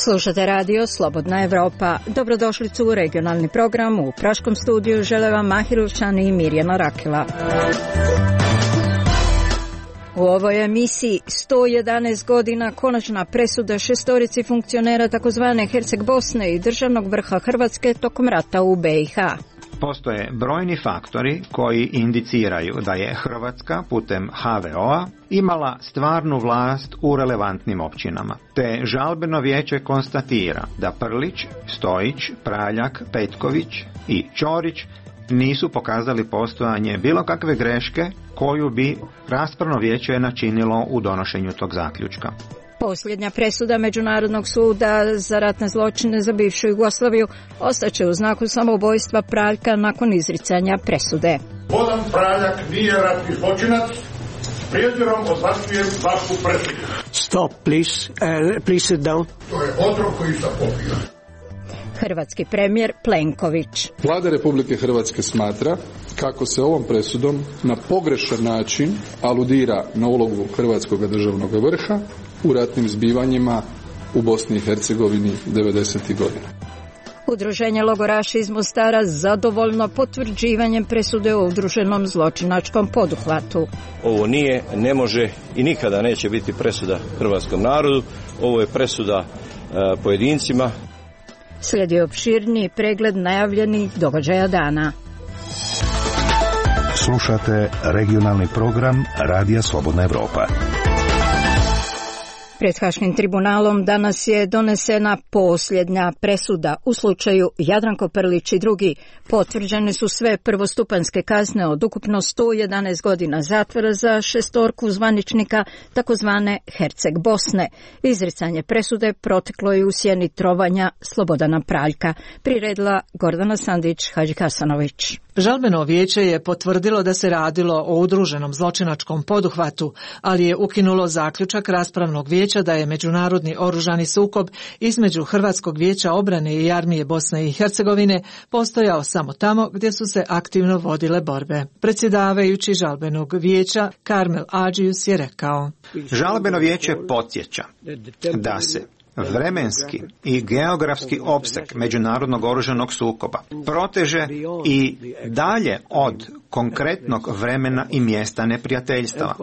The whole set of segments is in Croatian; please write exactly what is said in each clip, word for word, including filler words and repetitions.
Slušate radio Slobodna Evropa. Dobrodošlicu u regionalni program. U praškom studiju žele vam Mahirovčan i Mirjana Rakela. U ovoj emisiji sto jedanaest godina konačna presuda šestorici funkcionera takozvane Herceg Bosne i državnog vrha Hrvatske tokom rata u B i H. Postoje brojni faktori koji indiciraju da je Hrvatska putem H V O-a imala stvarnu vlast u relevantnim općinama. Te žalbeno vijeće konstatira da Prlić, Stojić, Praljak, Petković i Ćorić nisu pokazali postojanje bilo kakve greške koju bi raspravno vijeće načinilo u donošenju tog zaključka. Posljednja presuda Međunarodnog suda za ratne zločine za bivšu Jugoslaviju ostaće u znaku samoubojstva Praljka nakon izricanja presude. Bodan Praljak nije ratni zločinac, s prijezirom odbacujem vašu presudu. Stop, please. Uh, please sit down. To je otrov koji sam popio. Hrvatski premijer Plenković. Vlada Republike Hrvatske smatra kako se ovom presudom na pogrešan način aludira na ulogu Hrvatskog državnog vrha u ratnim zbivanjima u Bosni i Hercegovini devedesetih godina. Udruženje logoraša iz Mostara zadovoljno potvrđivanjem presude o udruženom zločinačkom poduhvatu. Ovo nije, ne može i nikada neće biti presuda hrvatskom narodu. Ovo je presuda e, pojedincima. Slijedi opširniji pregled najavljenih događaja dana. Slušate regionalni program Radija Slobodna Evropa. Pred Haškim tribunalom danas je donesena posljednja presuda u slučaju Jadranko Prlić i drugi. Potvrđene su sve prvostupanjske kazne od ukupno sto jedanaest godina zatvora za šestorku zvaničnika takozvane Herceg Bosne. Izricanje presude proteklo je u sjeni trovanja Slobodana Praljka. Priredila Gordana Sandić-Hadžihasanović. Žalbeno vijeće je potvrdilo da se radilo o udruženom zločinačkom poduhvatu, ali je ukinulo zaključak raspravnog vijeća da je međunarodni oružani sukob između Hrvatskog vijeća obrane i armije Bosne i Hercegovine postojao samo tamo gdje su se aktivno vodile borbe. Predsjedavajući žalbenog vijeća Karmel Adžius je rekao: Žalbeno vijeće podsjeća da se vremenski i geografski opseg međunarodnog oružanog sukoba proteže i dalje od konkretnog vremena i mjesta neprijateljstava,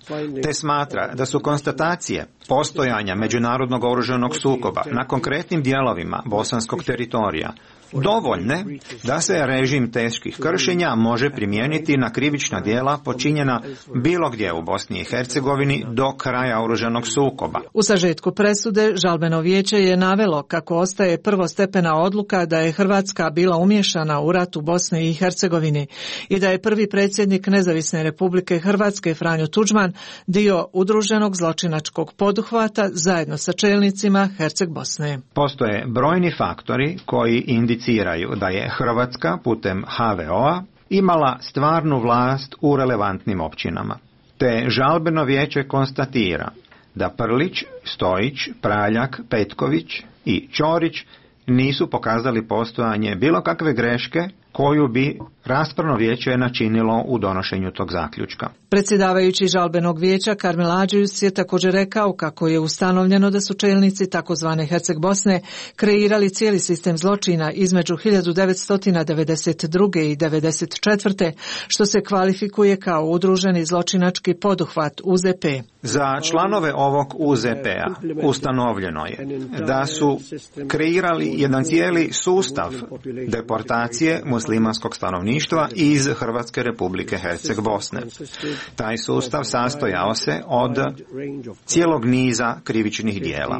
te smatra da su konstatacije postojanja međunarodnog oružanog sukoba na konkretnim dijelovima bosanskog teritorija dovoljne da se režim teških kršenja može primijeniti na krivična djela počinjena bilo gdje u Bosni i Hercegovini do kraja oružanog sukoba. U sažetku presude žalbeno vijeće je navelo kako ostaje prvostepena odluka da je Hrvatska bila umiješana u rat u Bosni i Hercegovini i da je prvi predsjednik Nezavisne Republike Hrvatske Franjo Tuđman dio udruženog zločinačkog poduhvata zajedno sa čelnicima Herceg Bosne. Postoje brojni faktori koji indiciraju da je Hrvatska putem H V O-a imala stvarnu vlast u relevantnim općinama. Te žalbeno vijeće konstatira da Prlić, Stojić, Praljak, Petković i Ćorić nisu pokazali postojanje bilo kakve greške koju bi raspravno vijeće načinilo u donošenju tog zaključka. Predsjedavajući žalbenog vijeća Karmel Adžius je također rekao kako je ustanovljeno da su čelnici takozvane Herceg Bosne kreirali cijeli sistem zločina između hiljadu devetsto devedeset druge i devedeset četvrte što se kvalifikuje kao udruženi zločinački poduhvat U Z P. Za članove ovog U Z P-a ustanovljeno je da su kreirali jedan cijeli sustav deportacije muslimanskog stanovništva iz Hrvatske Republike Herceg Bosne. Taj sustav sastojao se od cijelog niza krivičnih dijela,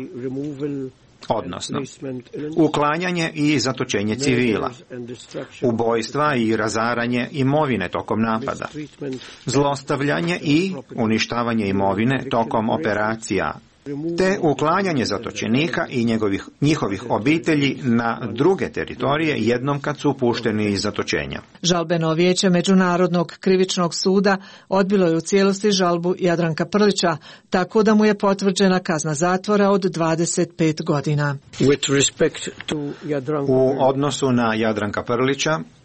odnosno uklanjanje i zatočenje civila, ubojstva i razaranje imovine tokom napada, zlostavljanje i uništavanje imovine tokom operacija, te uklanjanje zatočenika i njegovih, njihovih obitelji na druge teritorije jednom kad su pušteni iz zatočenja. Žalbeno vijeće Međunarodnog krivičnog suda odbilo je u cijelosti žalbu Jadranka Prlića, tako da mu je potvrđena kazna zatvora od dvadeset pet godina. U odnosu na Jadranka Prlića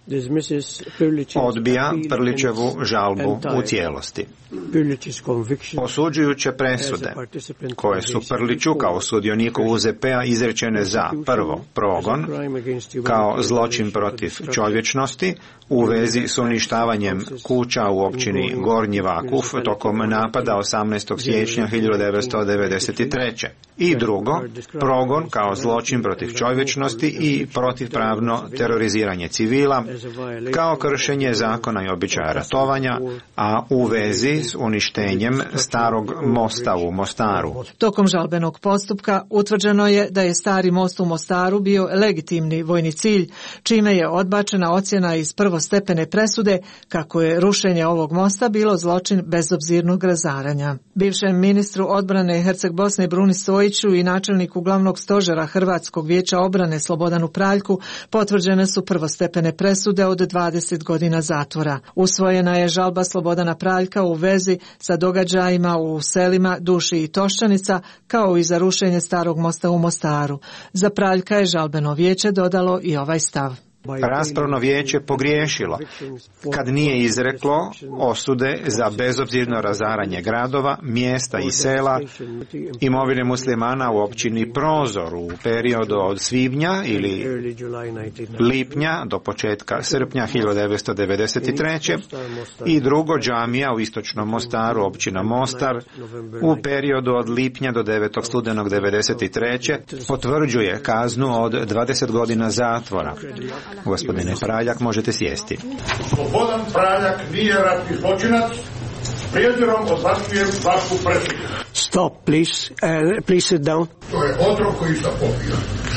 odbija Prlićevu žalbu u cijelosti. Osuđujuće presude koje su Prliću kao sudioniku U Z P-a izrečene za prvo progon kao zločin protiv čovječnosti u vezi s uništavanjem kuća u općini Gornji Vakuf tokom napada osamnaestog siječnja hiljadu devetsto devedeset treće. I drugo, progon kao zločin protiv čovječnosti i protivpravno teroriziranje civila kao kršenje zakona i običaja ratovanja, a u vezi s uništenjem starog mosta u Mostaru. Tokom žalbenog postupka utvrđeno je da je stari most u Mostaru bio legitimni vojni cilj, čime je odbačena ocjena iz prvostepene presude kako je rušenje ovog mosta bilo zločin bezobzirnog razaranja. Bivšem ministru odbrane Herceg Bosne Bruni Stojiću i načelniku glavnog stožera Hrvatskog vijeća obrane Slobodanu Praljku potvrđene su prvostepene presude od dvadeset godina zatvora. Usvojena je žalba Slobodana Praljka u vezi sa događajima u selima Duši i Toščanica, kao i za rušenje starog mosta u Mostaru. Za Praljka je žalbeno vijeće dodalo i ovaj stav. Raspravno vijeće pogriješilo kad nije izreklo osude za bezobzirno razaranje gradova, mjesta i sela, imovine muslimana u općini Prozor u periodu od svibnja ili lipnja do početka srpnja hiljadu devetsto devedeset treće. i drugo džamija u istočnom Mostaru, općina Mostar, u periodu od lipnja do devetog studenog devedeset treće. potvrđuje kaznu od dvadeset godina zatvora. Gospodine Praljak, možete sjesti. Slobodan Praljak nije ratni zločinac, prijezirom odbacujem vašu presudu. Stop, please. Uh, please sit down. To je otrov koji sam popio.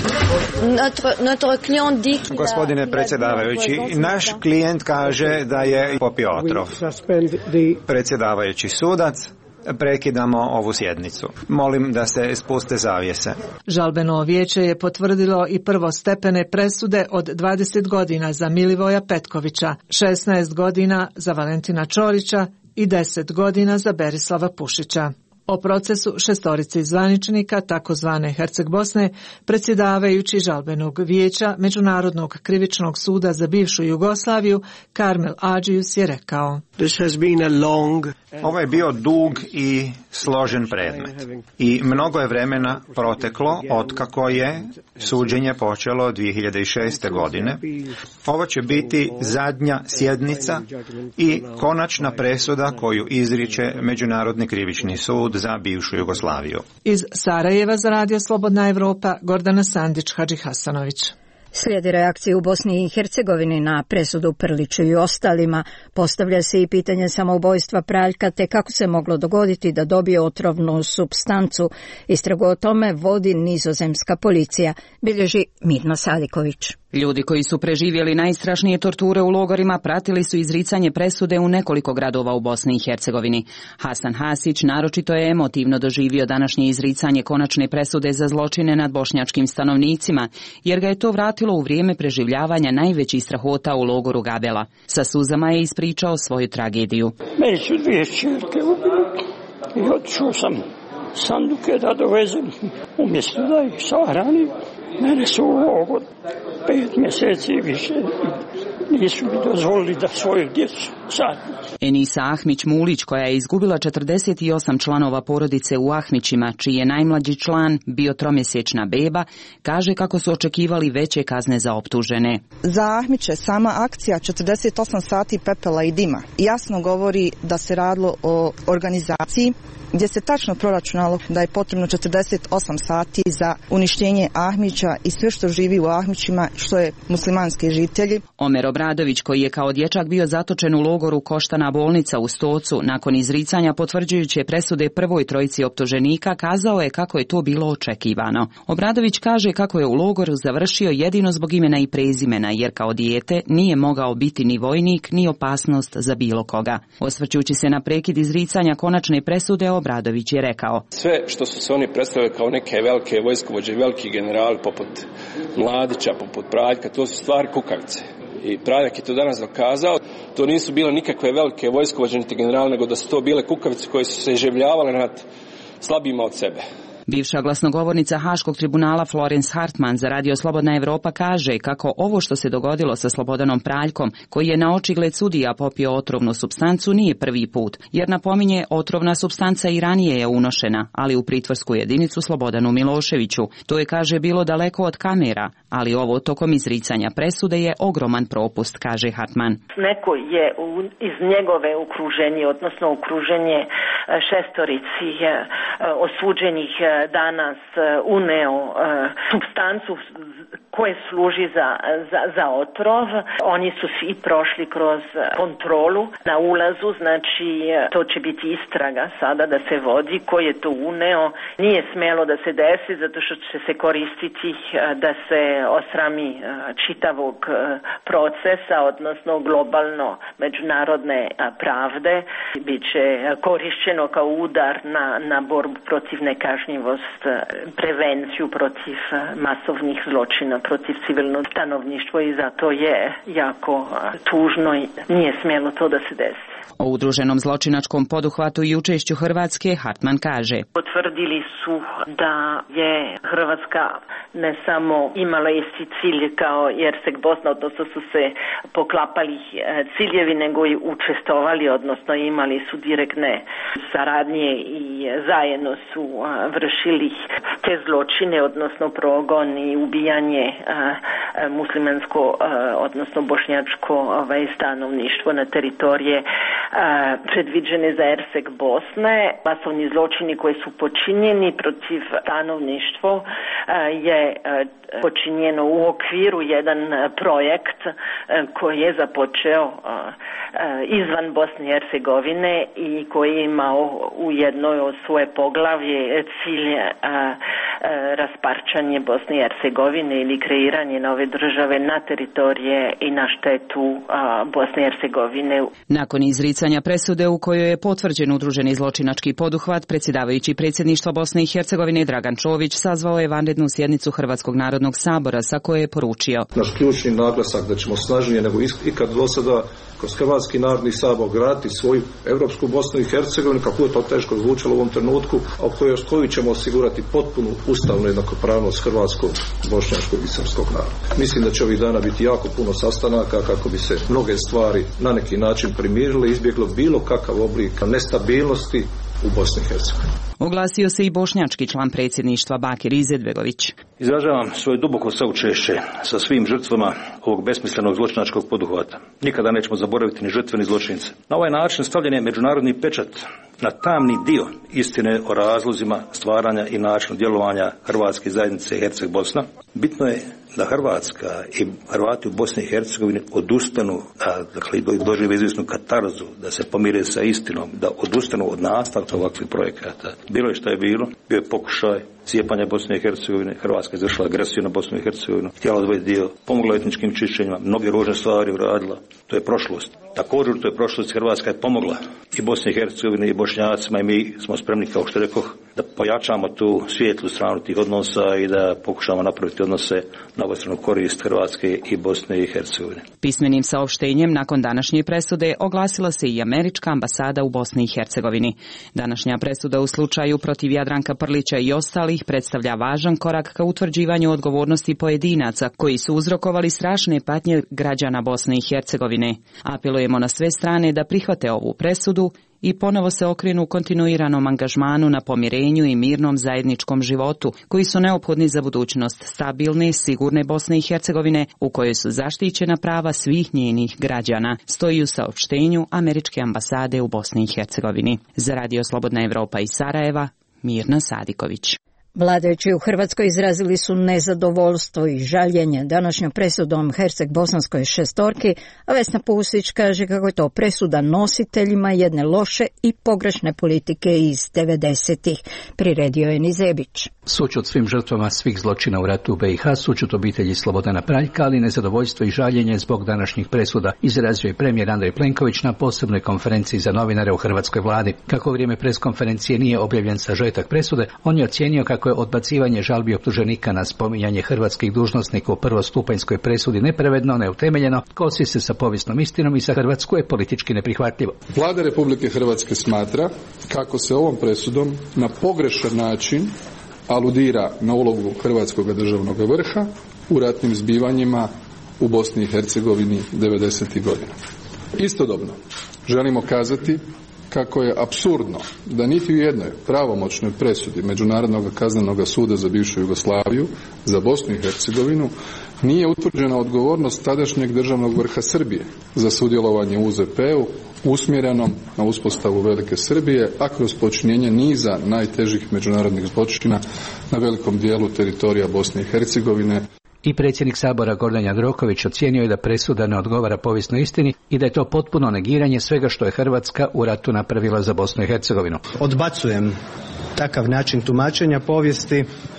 Gospodine predsjedavajući, naš klijent kaže da je popio otrov. Predsjedavajući sudac, prekidamo ovu sjednicu. Molim da se spuste zavjese. Žalbeno vijeće je potvrdilo i prvostepene presude od dvadeset godina za Milivoja Petkovića, šesnaest godina za Valentina Čorića i deset godina za Berislava Pušića. O procesu šestorici zvaničnika takozvane Herceg Bosne predsjedavajući žalbenog vijeća Međunarodnog krivičnog suda za bivšu Jugoslaviju Karmel Adžius je rekao: Ovo je bio dug i složen predmet i mnogo je vremena proteklo otkako je suđenje počelo dvije hiljade šeste. godine. Ovo će biti zadnja sjednica i konačna presuda koju izriče Međunarodni krivični sud za bivšu Jugoslaviju. Iz Sarajeva za Radio Slobodna Evropa, Gordana Sandić Hadžihasanović. Slijedi reakcije u Bosni i Hercegovini na presudu Prliću i ostalima. Postavlja se i pitanje samoubojstva Praljka te kako se moglo dogoditi da dobije otrovnu supstancu. Istragu o tome vodi nizozemska policija, bilježi Mirna Sadiković. Ljudi koji su preživjeli najstrašnije torture u logorima pratili su izricanje presude u nekoliko gradova u Bosni i Hercegovini. Hasan Hasić naročito je emotivno doživio današnje izricanje konačne presude za zločine nad bošnjačkim stanovnicima, jer ga je to vratilo u vrijeme preživljavanja najvećih strahota u logoru Gabela. Sa suzama je ispričao svoju tragediju. Meni su dvije čerke ubili i otišao sam sanduke da dovezem umjesto da ih sahrani. Mene su u logor pet mjeseci više nisu mi dozvolili da svoju djecu sahrani. Enisa Ahmić Mulić, koja je izgubila četrdeset osam članova porodice u Ahmićima, čiji je najmlađi član bio tromjesečna beba, kaže kako su očekivali veće kazne za optužene. Za Ahmiće sama akcija četrdeset osam sati pepela i dima jasno govori da se radilo o organizaciji gdje se tačno proračunalo da je potrebno četrdeset osam sati za uništenje Ahmića i sve što živi u Ahmićima, što je muslimanski žitelji. Omer Obradović, koji je kao dječak bio zatočen u logoru Koštana bolnica u Stocu, nakon izricanja potvrđujuće presude prvoj trojici optuženika, kazao je kako je to bilo očekivano. Obradović kaže kako je u logoru završio jedino zbog imena i prezimena, jer kao dijete nije mogao biti ni vojnik, ni opasnost za bilo koga. Osvrćući se na prekid izricanja konačne presude, Obradović je rekao: Sve što su se oni predstavili kao neke velike vojskovođe, veliki generali poput Mladića, poput Praljka, to su stvari kukavice. I Praljak je to danas dokazao. To nisu bile nikakve velike vojskovođe niti generali, nego da su to bile kukavice koje su se iživljavale nad slabima od sebe. Bivša glasnogovornica Haškog tribunala Florence Hartman za Radio Slobodna Evropa kaže kako ovo što se dogodilo sa Slobodanom Praljkom, koji je na očigled sudija popio otrovnu supstancu, nije prvi put, jer napominje otrovna supstanca i ranije je unošena, ali u pritvorsku jedinicu Slobodanu Miloševiću. To je, kaže, bilo daleko od kamera, ali ovo tokom izricanja presude je ogroman propust, kaže Hartman. Neko je u, iz njegove okruženje, odnosno okruženje šestorici osuđenih danas uneo supstancu koje služi za, za, za otrov. Oni su svi prošli kroz kontrolu na ulazu, znači to će biti istraga sada da se vodi ko je to uneo. Nije smjelo da se desi zato što će se koristiti da se osrami čitavog procesa, odnosno globalno međunarodne pravde. Biće korišćeno kao udar na, na borbu protiv nekažnjivost, prevenciju protiv masovnih zločina protiv civilnog stanovništva i zato je jako tužno i nije smjelo to da se desi. O udruženom zločinačkom poduhvatu i učešću Hrvatske Hartman kaže: potvrdili su da je Hrvatska ne samo imala isti cilj kao Jersek Bosna, odnosno su se poklapali ciljevi, nego i učestvovali, odnosno imali su direktne saradnje i zajedno su vršili te zločine, odnosno progon i ubijanje muslimansko, odnosno bošnjačko ovaj, stanovništvo na teritorije predviđene za Jersek Bosne. Masovni zločini koji su počinjeni protiv stanovništva je počinjeno u okviru jedan projekt koji je započeo izvan Bosne i Hercegovine i koji je imao u jednoj od svoje poglavlje cilj rasparčanje Bosne i Hercegovine ili kreiranje nove države na teritorije i na štetu Bosne i Hercegovine. Nakon izricanja presude u kojoj je potvrđen udruženi zločinački poduhvat, predsjedavajući predsjedništva Bosne i Hercegovine Dragan Čović sazvao je vanrednu sjednicu Hrvatskog narodnog sabora sa koje je poručio: naš ključni naglasak da ćemo snažnije nego ikad do sada kroz Hrvatski narodni sabor graditi svoju europsku Bosnu i Hercegovinu, kako je to teško zvučalo u ovom trenutku, a kojoj koju ćemo osigurati potpunu ustavnu jednakopravnost hrvatskog, bošnjačkog i srpskog naroda. Mislim da će ovih dana biti jako puno sastanaka kako bi se mnoge stvari na neki način primirile i izbjeglo bilo kakav oblik nestabilnosti u Bosni i Hercegovini. Oglasio se i bošnjački član predsjedništva Bakir Izetbegović. Izražavam svoje duboko saučešće sa svim žrtvama ovog besmislenog zločinačkog poduhvata. Nikada nećemo zaboraviti ni žrtve ni zločince. Na ovaj način stavljen je međunarodni pečat na tamni dio istine o razlozima stvaranja i načinu djelovanja Hrvatske zajednice Herceg Bosna. Bitno je da Hrvatska i Hrvati u Bosni i Hercegovini odustanu, a, dakle, dožive izvjesnu katarzu, da se pomire sa istinom, da odustanu od nastavka ovakvih projekata. Bilo je što je bilo, bio je pokušaj cijepanja Bosne i Hercegovine, Hrvatska je izvršila agresiju na Bosnu i Hercegovinu, htjela odvojiti dio, pomogla etničkim čišćenjima, mnoge ružne stvari uradila, to je prošlost. Također to je prošlost, Hrvatska je pomogla i Bosni i Hercegovini i Bošnjacima i mi smo spremni, kao što rekoh, da pojačamo tu svijetlu stranu tih odnosa i da pokušamo napraviti odnose na obostranu korist Hrvatske i Bosne i Hercegovine. Pismenim saopštenjem nakon današnje presude oglasila se i američka ambasada u Bosni i Hercegovini. Današnja presuda u slučaju protiv Jadranka Prlića i ostalih predstavlja važan korak ka utvrđivanju odgovornosti pojedinaca koji su uzrokovali strašne patnje građana Bosne i Hercegovine. Apelujemo na sve strane da prihvate ovu presudu i ponovo se okrenu kontinuiranom angažmanu na pomirenju i mirnom zajedničkom životu, koji su neophodni za budućnost stabilne, sigurne Bosne i Hercegovine, u kojoj su zaštićena prava svih njenih građana, stoji u saopštenju američke ambasade u Bosni i Hercegovini. Za Radio Slobodna Evropa iz Sarajeva, Mirna Sadiković. Vladajući u Hrvatskoj izrazili su nezadovoljstvo i žaljenje današnjom presudom Herceg-bosanskoj šestorki, a Vesna Pusić kaže kako je to presuda nositeljima jedne loše i pogrešne politike iz devedesetih. Priredio je Nizebić. Sućut svim žrtvama svih zločina u ratu u B i H, sućut obitelji Slobodana Praljka, ali nezadovoljstvo i žaljenje zbog današnjih presuda izrazio je premijer Andrej Plenković na posebnoj konferenciji za novinare u hrvatskoj vladi. Kako u vrijeme preskonferencije nije objavljen sažetak presude, on je ocijenio kako je odbacivanje žalbi optuženika na spominjanje hrvatskih dužnosnika u prvostupanjskoj presudi nepravedno, neutemeljeno, kosi se sa povijesnom istinom i za Hrvatsku je politički neprihvatljivo. Vlada Republike Hrvatske smatra kako se ovom presudom na pogrešan način aludira na ulogu hrvatskog državnog vrha u ratnim zbivanjima u Bosni i Hercegovini devedesetih godina. Istodobno želimo kazati kako je apsurdno da niti u jednoj pravomoćnoj presudi Međunarodnog kaznenog suda za bivšu Jugoslaviju za Bosnu i Hercegovinu nije utvrđena odgovornost tadašnjeg državnog vrha Srbije za sudjelovanje u U Z P-u usmjerenom na uspostavu Velike Srbije, a kroz počinjenje niza najtežih međunarodnih zločina na velikom dijelu teritorija Bosne i Hercegovine. I predsjednik Sabora Gordan Jandroković ocijenio je da presuda ne odgovara povijesnoj istini i da je to potpuno negiranje svega što je Hrvatska u ratu napravila za Bosnu i Hercegovinu. Odbacujem takav način tumačenja povijesti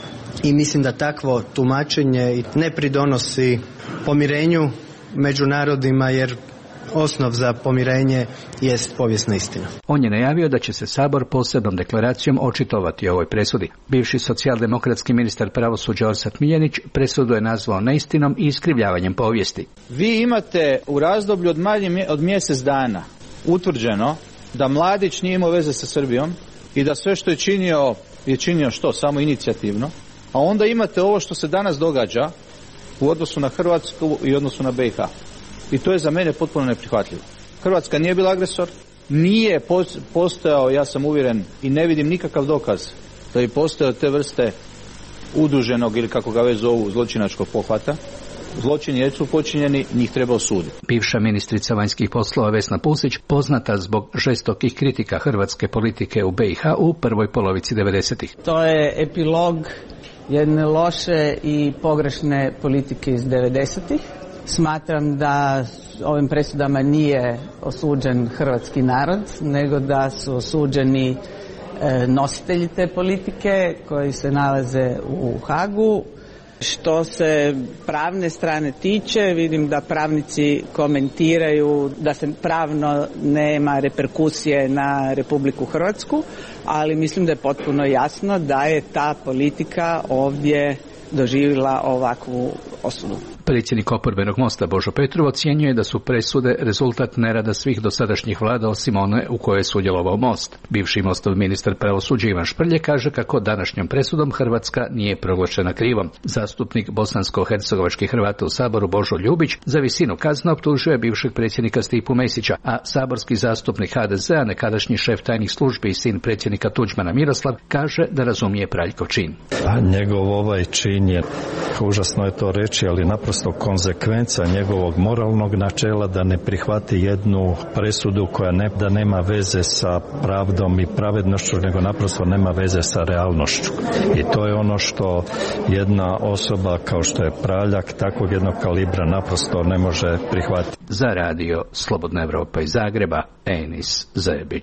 i mislim da takvo tumačenje ne pridonosi pomirenju među narodima, jer osnov za pomirenje jest povijesna istina. On je najavio da će se Sabor posebnom deklaracijom očitovati o ovoj presudi. Bivši socijaldemokratski ministar pravosuđa Orsat Miljenić presudu je nazvao neistinom i iskrivljavanjem povijesti. Vi imate u razdoblju od manje od mjesec dana utvrđeno da Mladić nije imao veze sa Srbijom i da sve što je činio je činio što? Samo inicijativno. A onda imate ovo što se danas događa u odnosu na Hrvatsku i odnosu na B i H. I to je za mene potpuno neprihvatljivo. Hrvatska nije bila agresor, nije postojao, ja sam uvjeren i ne vidim nikakav dokaz da bi postojao te vrste udruženog ili kako ga već zovu zločinačkog pohvata. Zločini jesu su počinjeni, njih treba osuditi. Bivša ministrica vanjskih poslova Vesna Pusić, poznata zbog žestokih kritika hrvatske politike u B i H u prvoj polovici devedesetih. To je epilog jedne loše i pogrešne politike iz devedesetih. Smatram da ovim presudama nije osuđen hrvatski narod, nego da su osuđeni nositelji te politike koji se nalaze u Hagu. Što se pravne strane tiče, vidim da pravnici komentiraju da se pravno nema reperkusije na Republiku Hrvatsku, ali mislim da je potpuno jasno da je ta politika ovdje doživjela ovakvu osudu. Predsjednik oporbenog Mosta Božo Petrov ocjenjuje da su presude rezultat nerada svih dosadašnjih vlada osim one u kojoj je sudjelovao Most. Bivši Mostov ministar pravosuđa Ivan Šprlje kaže kako današnjom presudom Hrvatska nije proglašena krivom. Zastupnik bosansko-hercegovačkih Hrvata u Saboru Božo Ljubić za visinu kazne optužuje bivšeg predsjednika Stipu Mesića, a saborski zastupnik H D Z-a, nekadašnji šef tajnih službi i sin predsjednika Tuđmana Miroslav, kaže da razumije Praljkov čin. A njegov ovaj čin je, užasno je to reći, ali naprosto konzekvenca njegovog moralnog načela da ne prihvati jednu presudu koja ne, da nema veze sa pravdom i pravednošću, nego naprosto nema veze sa realnošću. I to je ono što jedna osoba kao što je Praljak takvog jednog kalibra naprosto ne može prihvatiti. Za radio Slobodna Evropa iz Zagreba, Enis Zebić.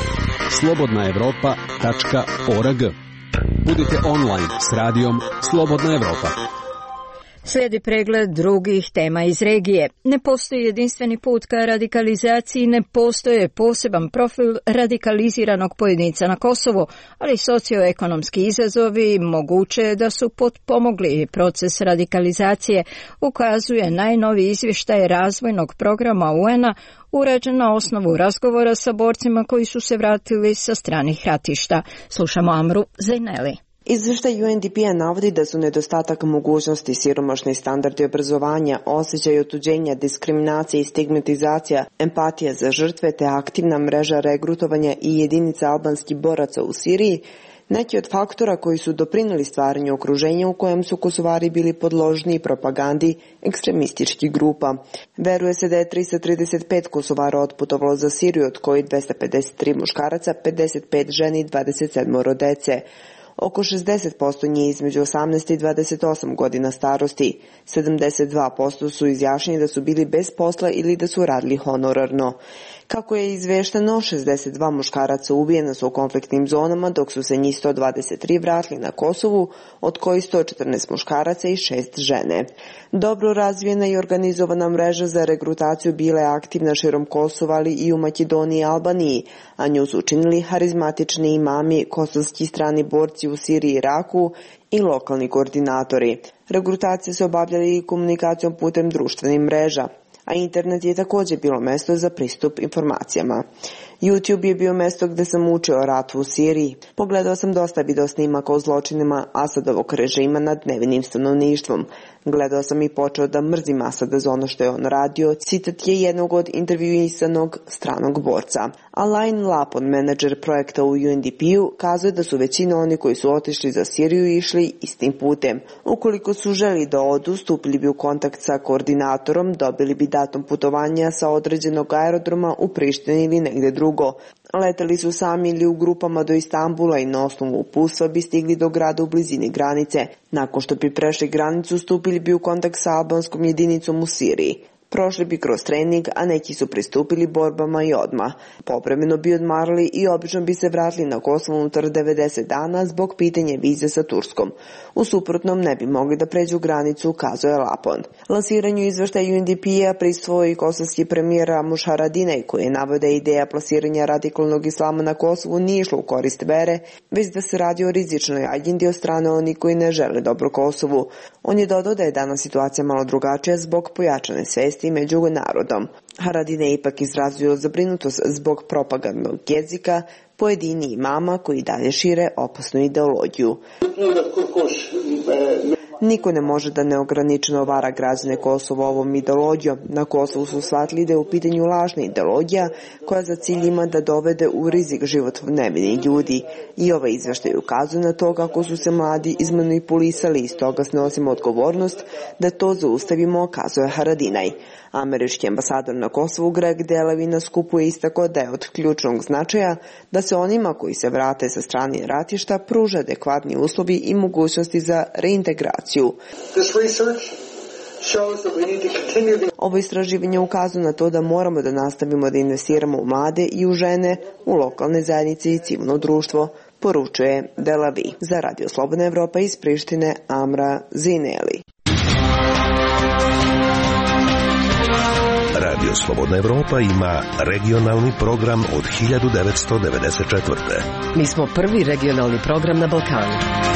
slobodna evropa tačka org. Budite online s radijom Slobodna Evropa. Slijedi pregled drugih tema iz regije. Ne postoji jedinstveni put ka radikalizaciji, ne postoje poseban profil radikaliziranog pojedinca na Kosovu, ali socioekonomski izazovi moguće je da su potpomogli proces radikalizacije, ukazuje najnoviji izvještaj razvojnog programa U N-a urađen na osnovu razgovora sa borcima koji su se vratili sa stranih ratišta. Slušamo Amru Zajneli. Izvještaj U N D P-a navodi da su nedostatak mogućnosti, siromašni standardi obrazovanja, osjećaj otuđenja, diskriminacija i stigmatizacija, empatija za žrtve te aktivna mreža regrutovanja i jedinica albanskih boraca u Siriji neki od faktora koji su doprinijeli stvaranju okruženja u kojem su Kosovari bili podložni propagandi ekstremističkih grupa. Veruje se da je tristo trideset pet Kosovara otputovalo za Siriju, od kojih dvesta pedeset tri muškaraca, pedeset pet žena i dvadeset sedam djece. Oko šezdeset posto njih između osamnaest i dvadeset osam godina starosti. sedamdeset dva posto su izjašnjeni da su bili bez posla ili da su radili honorarno. Kako je izvešteno, šezdeset dva muškaraca ubijena su u konfliktnim zonama, dok su se njih sto dvadeset tri vratili na Kosovu, od kojih sto četrnaest muškaraca i šest žene. Dobro razvijena i organizovana mreža za regrutaciju bila je aktivna širom Kosova, ali i u Makedoniji i Albaniji, a nju su učinili harizmatični imami, kosovski strani borci u Siriji i Iraku i lokalni koordinatori. Regrutacije se obavljali i komunikacijom putem društvenih mreža, a internet je također bilo mjesto za pristup informacijama. YouTube je bio mesto gde sam učio o ratu u Siriji. Pogledao sam dosta video snimaka o zločinima Asadovog režima nad nevinim stanovništvom. Gledao sam i počeo da mrzim Asada za ono što je on radio, citat je jednog od intervjuisanog stranog borca. Alain Lapon, menadžer projekta u U N D P-u, kazuje da su većina oni koji su otišli za Siriju išli istim putem. Ukoliko su želi da odu, stupili bi u kontakt sa koordinatorom, dobili bi datum putovanja sa određenog aerodroma u Prištini ili negde drugo. Leteli su sami ili u grupama do Istanbula i na osnovu uputstva bi stigli do grada u blizini granice. Nakon što bi prešli granicu, stupili bi u kontakt sa albanskom jedinicom u Siriji. Prošli bi kroz trening, a neki su pristupili borbama i odmah. Povremeno bi odmarali i obično bi se vratili na Kosovo unutar devedeset dana zbog pitanja vize sa Turskom. U suprotnom ne bi mogli da pređu granicu, kazuje Lapon. Lansiranju izveštaja U N D P-a prisustvovao i kosovski premijer Ramuš Haradinaj, koji je naveo da ideja plasiranja radikalnog islama na Kosovu nije išla u korist vere, već da se radi o rizičnoj agendi od strane onih koji ne žele dobro Kosovu. On je dodao da je danas situacija malo drugačija zbog pojačane svesti među narodom. Haradinaj je ipak izrazio zabrinutost zbog propagandnog jezika pojedini imama koji dalje šire opasnu ideologiju. Niko ne može da neograničeno vara građane Kosova ovom ideologijom. Na Kosovu su shvatili da je u pitanju lažna ideologija koja za cilj ima da dovede u rizik život nevinih ljudi. I ovaj izveštaj ukazuje na to kako su se mladi izmanipulisali i stoga snosimo odgovornost da to zaustavimo, kazuje Haradinaj. Američki ambasador na Kosovu Greg Delevi na skupu je istakao da je od ključnog značaja da se onima koji se vrate sa strane ratišta pruže adekvatni uslovi i mogućnosti za reintegraciju. Ovo istraživanje ukazuje na to da moramo da nastavimo da investiramo u mlade i u žene, u lokalne zajednice i civilno društvo, poručuje Delevi. Za Radio Slobodna Evropa iz Prištine, Amra Zineli. Radio Slobodna Evropa ima regionalni program od hiljadu devetsto devedeset četvrte. Mi smo prvi regionalni program na Balkanu.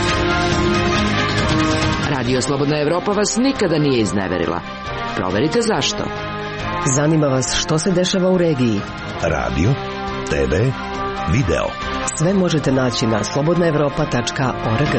Radio Slobodna Evropa vas nikada nije izneverila. Proverite zašto. Zanima vas što se dešava u regiji. Radio, te ve, video. Sve možete naći na slobodna evropa tačka org.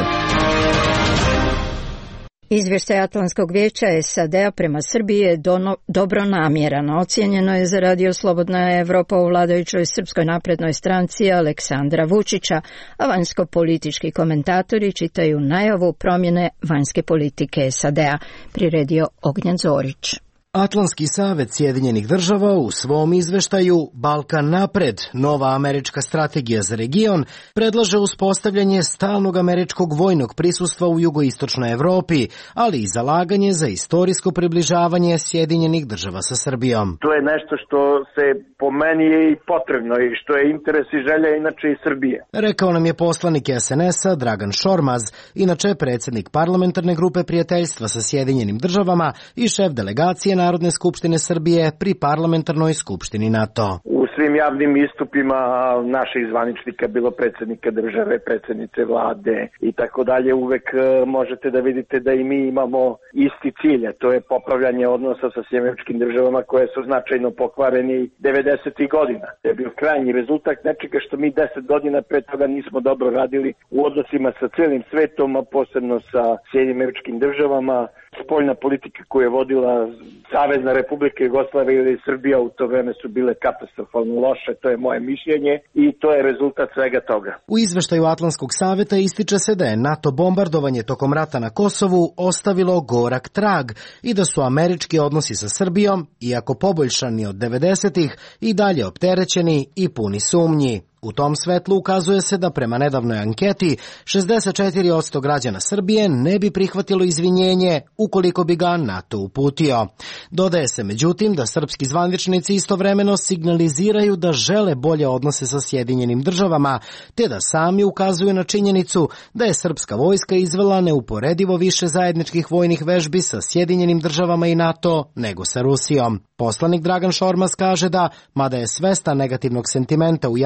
Izvještaj Atlantskog vijeća S A D-a prema Srbiji je dono, dobronamjeran. Ocijenjeno je za Radio Slobodna Evropa u vladajućoj Srpskoj naprednoj stranci Aleksandra Vučića, a vanjsko-politički komentatori čitaju najavu promjene vanjske politike S A D-a, priredio Ognjen Zorić. Atlantski savet Sjedinjenih država u svom izveštaju Balkan napred, nova američka strategija za region, predlaže uspostavljanje stalnog američkog vojnog prisustva u jugoistočnoj Evropi, ali i zalaganje za istorijsko približavanje Sjedinjenih država sa Srbijom. To je nešto što se po meni je i potrebno i što je interes i želja inače i Srbije. Rekao nam je poslanik S N S-a Dragan Šormaz, inače predsjednik parlamentarne grupe prijateljstva sa Sjedinjenim državama i šef delegacije Narodne skupštine Srbije pri parlamentarnoj skupštini NATO. U svim javnim istupima naših zvaničnika, bilo predsjednika države, predsjednice vlade i tako dalje, uvek možete da vidite da i mi imamo isti cilj, a to je popravljanje odnosa sa Sjedinjenim državama koje su značajno pokvareni devedesetih godina. To je bio krajnji rezultat nečega što mi deset godina pre toga nismo dobro radili u odnosima sa cijelim svetom, a posebno sa Sjedinjenim državama. Spoljna politika koju je vodila Savezna Republika Jugoslavija ili Srbija u to vreme su bile katastrofalno loše, to je moje mišljenje i to je rezultat svega toga. U izveštaju Atlantskog saveta ističe se da je NATO bombardovanje tokom rata na Kosovu ostavilo gorak trag i da su američki odnosi sa Srbijom, iako poboljšani od devedesetih, i dalje opterećeni i puni sumnji. U tom svetlu ukazuje se da prema nedavnoj anketi šezdeset četiri posto građana Srbije ne bi prihvatilo izvinjenje ukoliko bi ga NATO uputio. Dodaje se međutim da srpski zvaničnici istovremeno signaliziraju da žele bolje odnose sa Sjedinjenim državama, te da sami ukazuju na činjenicu da je srpska vojska izvela neuporedivo više zajedničkih vojnih vežbi sa Sjedinjenim državama i NATO nego sa Rusijom. Poslanik Dragan Šormaz kaže da, mada je svestan negativnog sentimenta u javnosti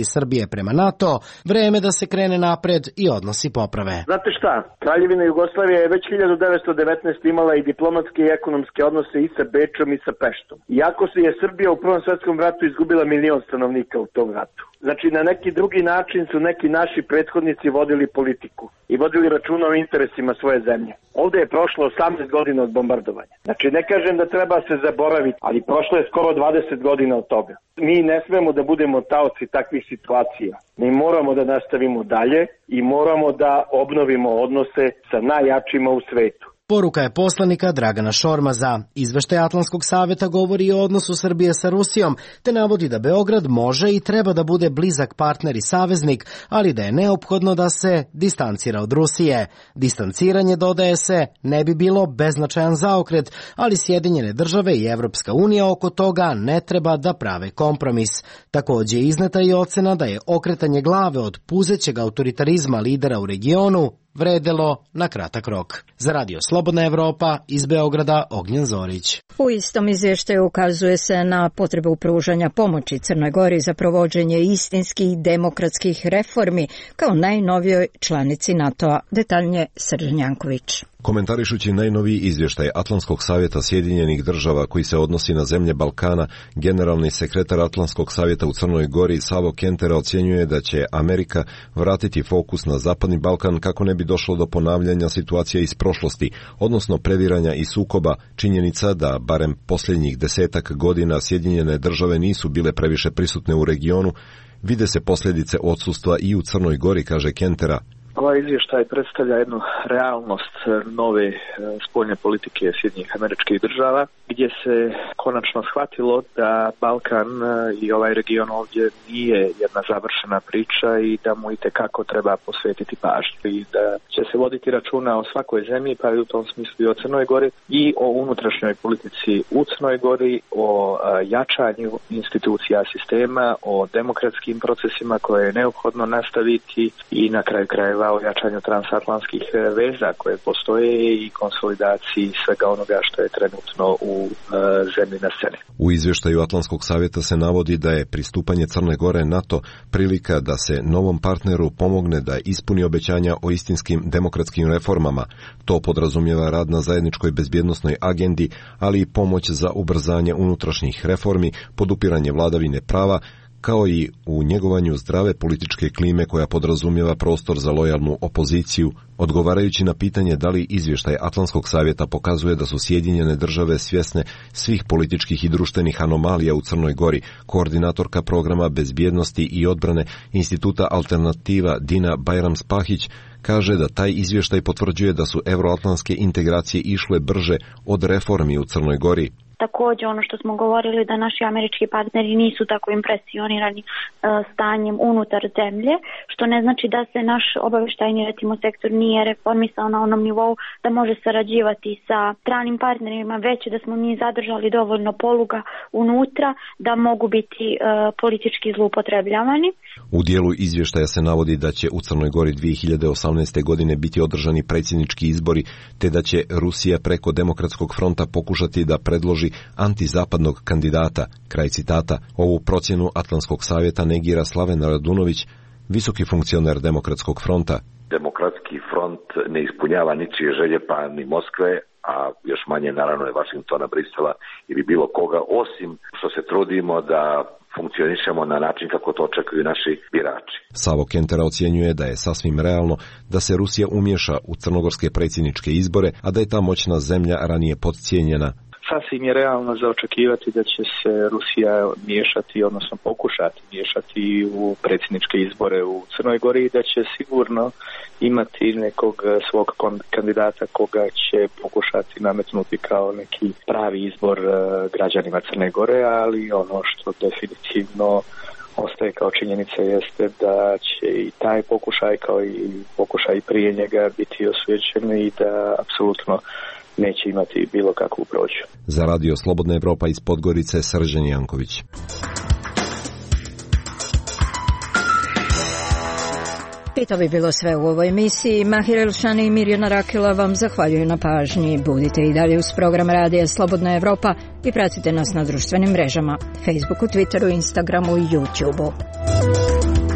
Srbije prema NATO, vreme da se krene napred i odnosi poprave. Znate šta, Kraljevina Jugoslavija je već hiljadu devetsto devetnaeste. imala i diplomatske i ekonomske odnose i sa Bečom i sa Peštom. Iako se je Srbija u Prvom svetskom ratu izgubila milion stanovnika u tom ratu. Znači, na neki drugi način su neki naši prethodnici vodili politiku i vodili računa o interesima svoje zemlje. Ovde je prošlo osamnaest godina od bombardovanja. Znači, ne kažem da treba se zaboraviti, ali prošlo je skoro dvadeset godina od toga. Mi ne smemo da budemo taoci takvih situacija. Mi moramo da nastavimo dalje i moramo da obnovimo odnose sa najjačima u svetu. Poruka je poslanika Dragana Šormaza. Izveštaj Atlantskog saveta govori i o odnosu Srbije sa Rusijom, te navodi da Beograd može i treba da bude blizak partner i saveznik, ali da je neophodno da se distancira od Rusije. Distanciranje, dodaje se, ne bi bilo beznačajan zaokret, ali Sjedinjene države i Evropska unija oko toga ne treba da prave kompromis. Takođe je izneta i ocena da je okretanje glave od puzećeg autoritarizma lidera u regionu vredelo na kratak rok. Za Radio Slobodna Evropa, iz Beograda, Ognjen Zorić. U istom izvještaju ukazuje se na potrebu pružanja pomoći Crnoj Gori za provođenje istinskih demokratskih reformi kao najnovijoj članici NATO-a. Detaljnije Srđan Janković. Komentarišući najnoviji izvještaj Atlantskog savjeta Sjedinjenih država koji se odnosi na zemlje Balkana, generalni sekretar Atlantskog savjeta u Crnoj Gori Savo Kentera ocjenjuje da će Amerika vratiti fokus na Zapadni Balkan kako ne bi došlo do ponavljanja situacija iz prošlosti, odnosno previranja i sukoba. Činjenica da barem posljednjih desetak godina Sjedinjene države nisu bile previše prisutne u regionu, vide se posljedice odsustva i u Crnoj Gori, kaže Kentera. Ovaj izvještaj predstavlja jednu realnost nove spoljne politike Sjedinjenih Američkih Država, gdje se konačno shvatilo da Balkan i ovaj region ovdje nije jedna završena priča i da mu itekako treba posvetiti pažnju i da će se voditi računa o svakoj zemlji, pa i u tom smislu i o Crnoj Gori i o unutrašnjoj politici u Crnoj Gori, o jačanju institucija sistema, o demokratskim procesima koje je neophodno nastaviti i na kraju krajeva o jačanju transatlantskih veza koje postoje i konsolidaciji svega onoga što je trenutno u e, zemlji na sceni. U izvještaju Atlantskog savjeta se navodi da je pristupanje Crne Gore NATO prilika da se novom partneru pomogne da ispuni obećanja o istinskim demokratskim reformama. To podrazumijeva rad na zajedničkoj bezbjednosnoj agendi, ali i pomoć za ubrzanje unutrašnjih reformi, podupiranje vladavine prava, kao i u njegovanju zdrave političke klime koja podrazumijeva prostor za lojalnu opoziciju. Odgovarajući na pitanje da li izvještaj Atlantskog savjeta pokazuje da su Sjedinjene države svjesne svih političkih i društvenih anomalija u Crnoj Gori, koordinatorka programa bezbjednosti i odbrane Instituta Alternativa Dina Bajram-Spahić kaže da taj izvještaj potvrđuje da su euroatlantske integracije išle brže od reformi u Crnoj Gori. Također ono što smo govorili da naši američki partneri nisu tako impresionirani uh, stanjem unutar zemlje, što ne znači da se naš obavještajni recimo sektor nije reformisao na onom nivou da može sarađivati sa stranim partnerima, već da smo mi zadržali dovoljno poluga unutra da mogu biti uh, politički zloupotrebljavani. U dijelu izvještaja se navodi da će u Crnoj Gori dvije hiljade osamnaeste. godine biti održani predsjednički izbori, te da će Rusija preko Demokratskog fronta pokušati da predloži antizapadnog kandidata, kraj citata. Ovu procjenu Atlantskog savjeta negira Slaven Radunović, visoki funkcioner Demokratskog fronta. Demokratski front ne ispunjava ničije želje, pa ni Moskve, a još manje naravno je Vašingtona, Brisela ili bilo koga, osim što se trudimo da funkcionišemo na način kako to očekuju naši birači. Savo Kentera ocjenjuje da je sasvim realno da se Rusija umješa u crnogorske predsjedničke izbore, a da je ta moćna zemlja ranije podcijenjena. Sasvim je realno za očekivati da će se Rusija miješati, odnosno pokušati miješati u predsjedničke izbore u Crnoj Gori i da će sigurno imati nekog svog kandidata koga će pokušati nametnuti kao neki pravi izbor građanima Crne Gore, ali ono što definitivno ostaje kao činjenica jeste da će i taj pokušaj kao i pokušaj prije njega biti osvećen i da apsolutno neće imati bilo kakvu prođu. Za Radio Slobodna Evropa iz Podgorice, Srđan Janković. I to bi bilo sve u ovoj emisiji. Mahir Elšani i Mirjana Rakila vam zahvaljuju na pažnji. Budite i dalje uz program Radija Slobodna Evropa i pratite nas na društvenim mrežama, Facebooku, Twitteru, Instagramu i YouTubeu.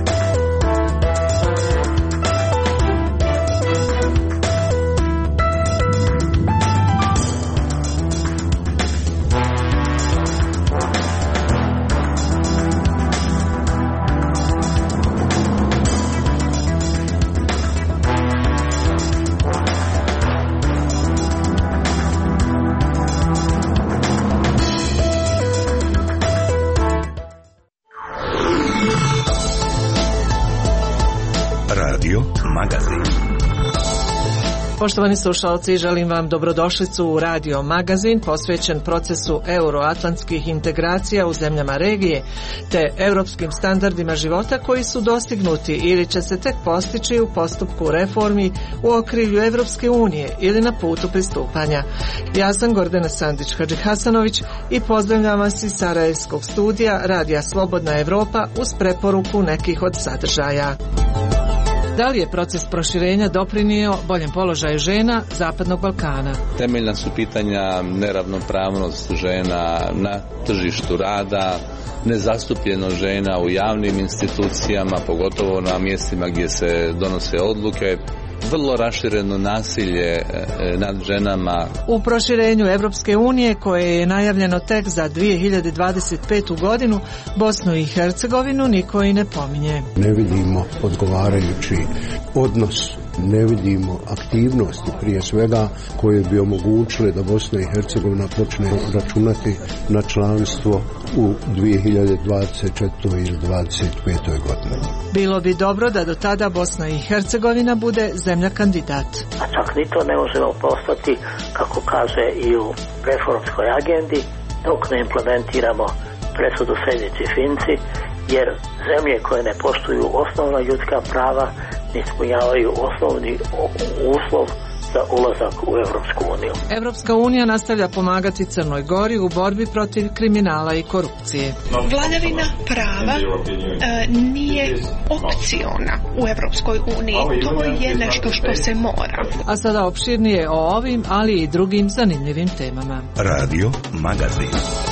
Magazin. Poštovani slušalci, želim vam dobrodošlicu u Radio Magazin posvećen procesu euroatlantskih integracija u zemljama regije te europskim standardima života koji su dostignuti ili će se tek postići u postupku reformi u okrilju Evropske unije ili na putu pristupanja. Ja sam Gordana Sandić-Hadžihasanović i pozdravljam vas iz Sarajevskog studija Radija Slobodna Evropa uz preporuku nekih od sadržaja. Da li je proces proširenja doprinio boljem položaju žena Zapadnog Balkana? Temeljna su pitanja neravnopravnost žena na tržištu rada, nezastupljenost žena u javnim institucijama, pogotovo na mjestima gdje se donose odluke, vrlo rašireno nasilje nad ženama. U proširenju Evropske unije, koje je najavljeno tek za dvije hiljade dvadeset petu godinu, Bosnu i Hercegovinu niko i ne pominje. Ne vidimo odgovarajući odnos, ne vidimo aktivnosti prije svega koje bi omogućile da Bosna i Hercegovina počne računati na članstvo u dvije hiljade dvadeset četvrtoj ili dvadeset petoj godini. Bilo bi dobro da do tada Bosna i Hercegovina bude zemlja kandidat. A čak ni to ne možemo postati, kako kaže i u reformskoj agendi, dok ne implementiramo presudu Sejdić i Finci, jer zemlje koje ne poštuju osnovna ljudska prava ne ispunjavaju osnovni uslov za ulazak u Evropsku uniju. Evropska unija nastavlja pomagati Crnoj Gori u borbi protiv kriminala i korupcije. Vladavina prava e, nije opciona u Evropskoj uniji. To je nešto što se mora. A sada opširnije o ovim, ali i drugim zanimljivim temama. Radio Magazin.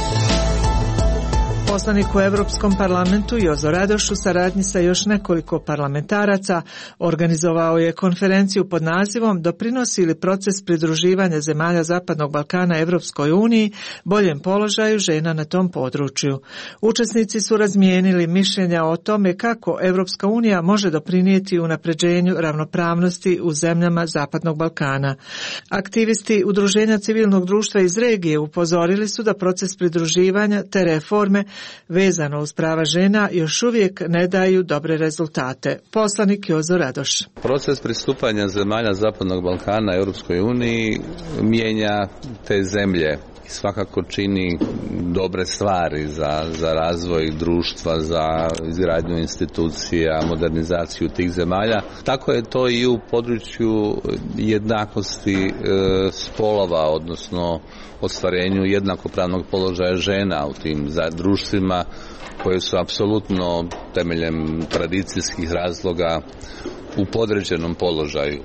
Poslanik u Evropskom parlamentu Jozo Radoš u saradnji sa još nekoliko parlamentaraca organizovao je konferenciju pod nazivom Doprinosi li proces pridruživanja zemalja Zapadnog Balkana Evropskoj uniji boljem položaju žena na tom području. Učesnici su razmijenili mišljenja o tome kako Evropska unija može doprinijeti unapređenju ravnopravnosti u zemljama Zapadnog Balkana. Aktivisti Udruženja civilnog društva iz regije upozorili su da proces pridruživanja te reforme vezano uz prava žena još uvijek ne daju dobre rezultate. Poslanik Jozo Radoš. Proces pristupanja zemalja Zapadnog Balkana Europskoj uniji mijenja te zemlje i svakako čini dobre stvari za, za razvoj društva, za izgradnju institucija, modernizaciju tih zemalja. Tako je to i u području jednakosti e, spolova, odnosno ostvarenju jednakopravnog položaja žena u tim društvima koje su apsolutno temeljem tradicijskih razloga u podređenom položaju.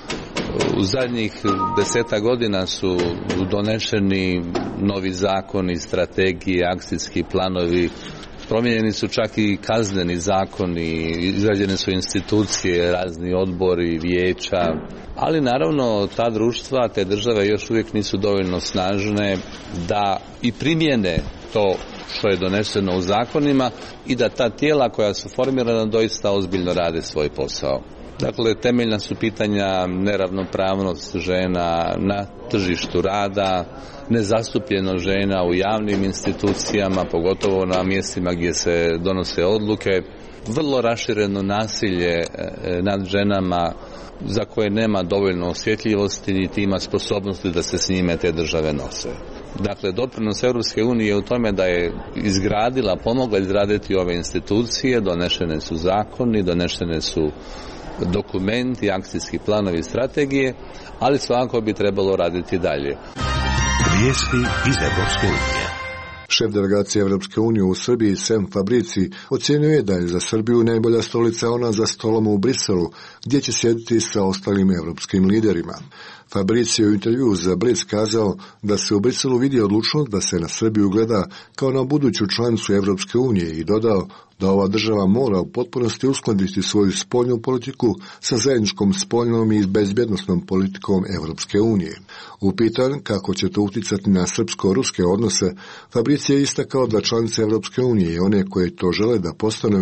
U zadnjih deseta godina su donešeni novi zakoni, strategije, akcijski planovi, promijenjeni su čak i kazneni zakoni, izrađene su institucije, razni odbori, vijeća, ali naravno ta društva, te države još uvijek nisu dovoljno snažne da i primjene to što je doneseno u zakonima i da ta tijela koja su formirana doista ozbiljno rade svoj posao. Dakle, temeljna su pitanja neravnopravnost žena na tržištu rada, nezastupljenost žena u javnim institucijama, pogotovo na mjestima gdje se donose odluke, vrlo rašireno nasilje nad ženama za koje nema dovoljno osjetljivosti niti ima sposobnosti da se s njime te države nose. Dakle, doprinos Europske unije je u tome da je izgradila, pomogla izgraditi ove institucije, donešene su zakoni, donešene su dokumenti, akcijski planovi, strategije, ali svakako bi trebalo raditi dalje. Vijesti iz Evropske unije. Šef delegacije Evropske unije u Srbiji, Sem Fabrici, ocjenjuje je da je za Srbiju najbolja stolica ona za stolom u Briselu, gdje će sjediti sa ostalim evropskim liderima. Fabrici je u intervjuu za Blic kazao da se u Briselu vidi odlučnost da se na Srbiju gleda kao na buduću članicu Evropske unije i dodao da ova država mora u potpunosti uskladiti svoju spoljnu politiku sa zajedničkom spoljnom i bezbjednosnom politikom Evropske unije. Upitan kako će to uticati na srpsko-ruske odnose, Fabrici je istakao da članice Evropske unije i one koje to žele da postanu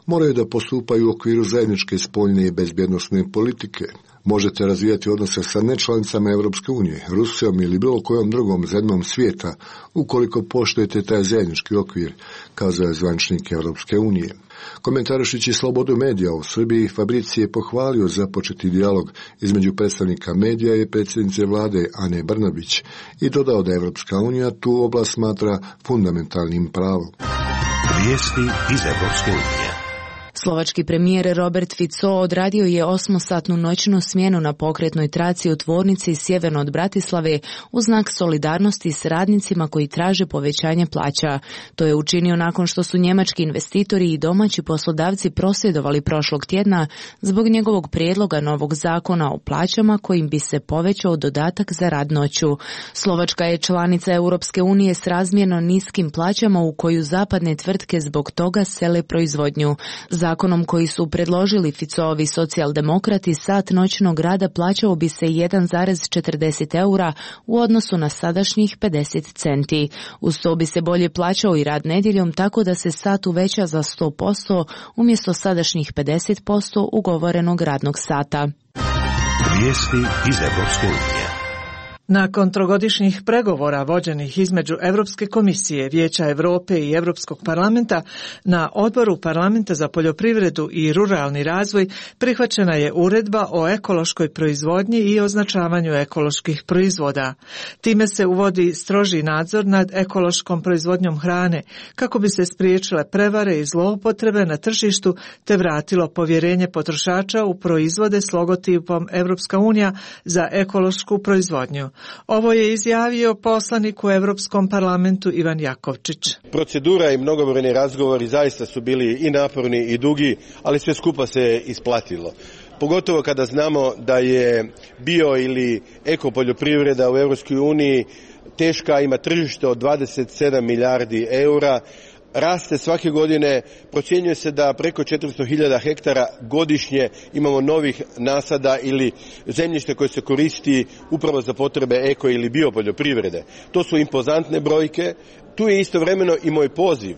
moraju da postupaju u okviru zajedničke spoljne i bezbjednosne politike. Možete razvijati odnose sa nečlanicama Europske unije, Rusijom ili bilo kojom drugom zemljom svijeta ukoliko poštujete taj zajednički okvir, kazao je zvaničnik Europske unije. Komentarišući slobodu medija u Srbiji, Fabrici je pohvalio započeti dijalog između predstavnika medija i predsjednice vlade Ane Brnabić i dodao da Europska unija tu oblast smatra fundamentalnim pravom. Vijesti iz Europske unije. Slovački premijer Robert Fico odradio je osmosatnu noćnu smjenu na pokretnoj traci u tvornici sjeverno od Bratislave u znak solidarnosti s radnicima koji traže povećanje plaća. To je učinio nakon što su njemački investitori i domaći poslodavci prosvjedovali prošlog tjedna zbog njegovog prijedloga novog zakona o plaćama kojim bi se povećao dodatak za rad noću. Slovačka je članica Europske unije s razmjerno niskim plaćama u koju zapadne tvrtke zbog toga sele proizvodnju. Zakonom koji su predložili Ficovi socijaldemokrati, sat noćnog rada plaćao bi se jedan zarez četrdeset eura u odnosu na sadašnjih pedeset centi. Uz to bi se bolje plaćao i rad nedjeljom tako da se sat uveća za sto posto umjesto sadašnjih pedeset posto ugovorenog radnog sata. Vijesti iz Europske unije. Nakon trogodišnjih pregovora vođenih između Europske komisije, Vijeća Europe i Europskog parlamenta, na Odboru parlamenta za poljoprivredu i ruralni razvoj prihvaćena je uredba o ekološkoj proizvodnji i označavanju ekoloških proizvoda. Time se uvodi stroži nadzor nad ekološkom proizvodnjom hrane, kako bi se spriječile prevare i zloupotrebe na tržištu te vratilo povjerenje potrošača u proizvode s logotipom Europska unija za ekološku proizvodnju. Ovo je izjavio poslanik u Europskom parlamentu Ivan Jakovčić. Procedura i mnogobrojni razgovori zaista su bili i naporni i dugi, ali sve skupa se isplatilo. Pogotovo kada znamo da je bio ili eko poljoprivreda u Europskoj uniji teška, ima tržište od dvadeset sedam milijardi eura, raste svake godine, procjenjuje se da preko četiristo hiljada hektara godišnje imamo novih nasada ili zemljište koje se koristi upravo za potrebe eko ili biopoljoprivrede. To su impozantne brojke. Tu je istovremeno i moj poziv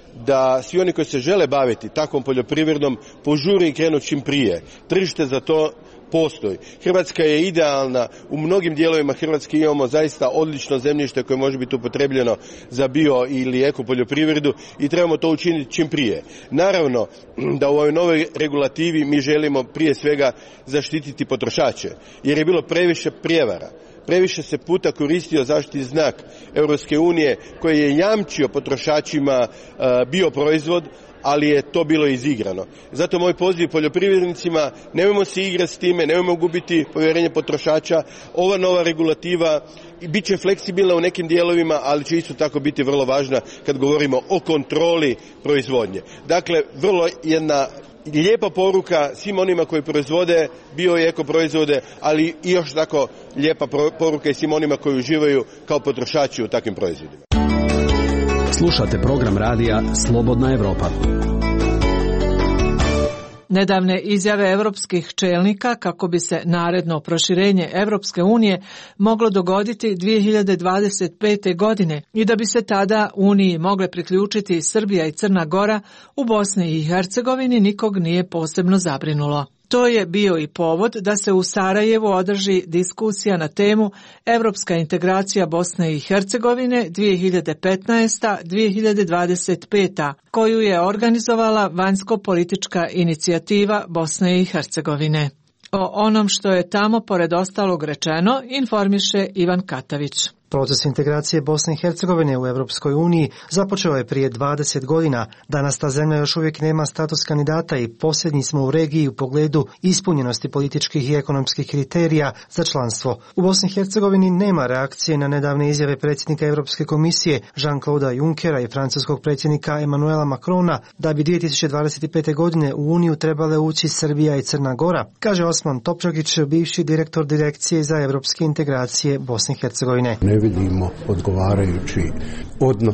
da svi oni koji se žele baviti takvom poljoprivredom požure i krenu čim prije. Tržište za to postoji. Hrvatska je idealna, u mnogim dijelovima Hrvatske imamo zaista odlično zemljište koje može biti upotrebljeno za bio ili eko poljoprivredu i trebamo to učiniti čim prije. Naravno da u ovoj novoj regulativi mi želimo prije svega zaštititi potrošače, jer je bilo previše prijevara. Previše se puta koristio zaštitni znak Europske unije koji je jamčio potrošačima bioproizvod, ali je to bilo izigrano. Zato moj poziv poljoprivrednicima, nemojmo se igrati s time, nemojmo gubiti povjerenje potrošača. Ova nova regulativa bit će fleksibilna u nekim dijelovima, ali će isto tako biti vrlo važna kad govorimo o kontroli proizvodnje. Dakle, vrlo jedna lijepa poruka svim onima koji proizvode bio i eko proizvode, ali i još tako lijepa poruka i svim onima koji uživaju kao potrošači u takvim proizvodima. Slušate program radija Slobodna Evropa. Nedavne izjave europskih čelnika kako bi se naredno proširenje Europske unije moglo dogoditi dvije hiljade dvadeset pete. godine i da bi se tada Uniji mogle priključiti Srbija i Crna Gora, u Bosni i Hercegovini nikog nije posebno zabrinulo. To je bio i povod da se u Sarajevu održi diskusija na temu Europska integracija Bosne i Hercegovine dvije hiljade petnaesta do dvije hiljade dvadeset peta. koju je organizovala vanjsko-politička inicijativa Bosne i Hercegovine. O onom što je tamo pored ostalog rečeno informiše Ivan Katavić. Proces integracije Bosne i Hercegovine u Europskoj uniji započeo je prije dvadeset godina. Danas ta zemlja još uvijek nema status kandidata i posljednji smo u regiji u pogledu ispunjenosti političkih i ekonomskih kriterija za članstvo. U Bosni i Hercegovini nema reakcije na nedavne izjave predsjednika Europske komisije Jean-Claude Junckera i francuskog predsjednika Emmanuela Macrona da bi dvije tisuće dvadeset pete. godine u Uniju trebale ući Srbija i Crna Gora, kaže Osman Topčagić, bivši direktor Direkcije za europske integracije Bosne i Hercegovine. Ne vidimo odgovarajući odnos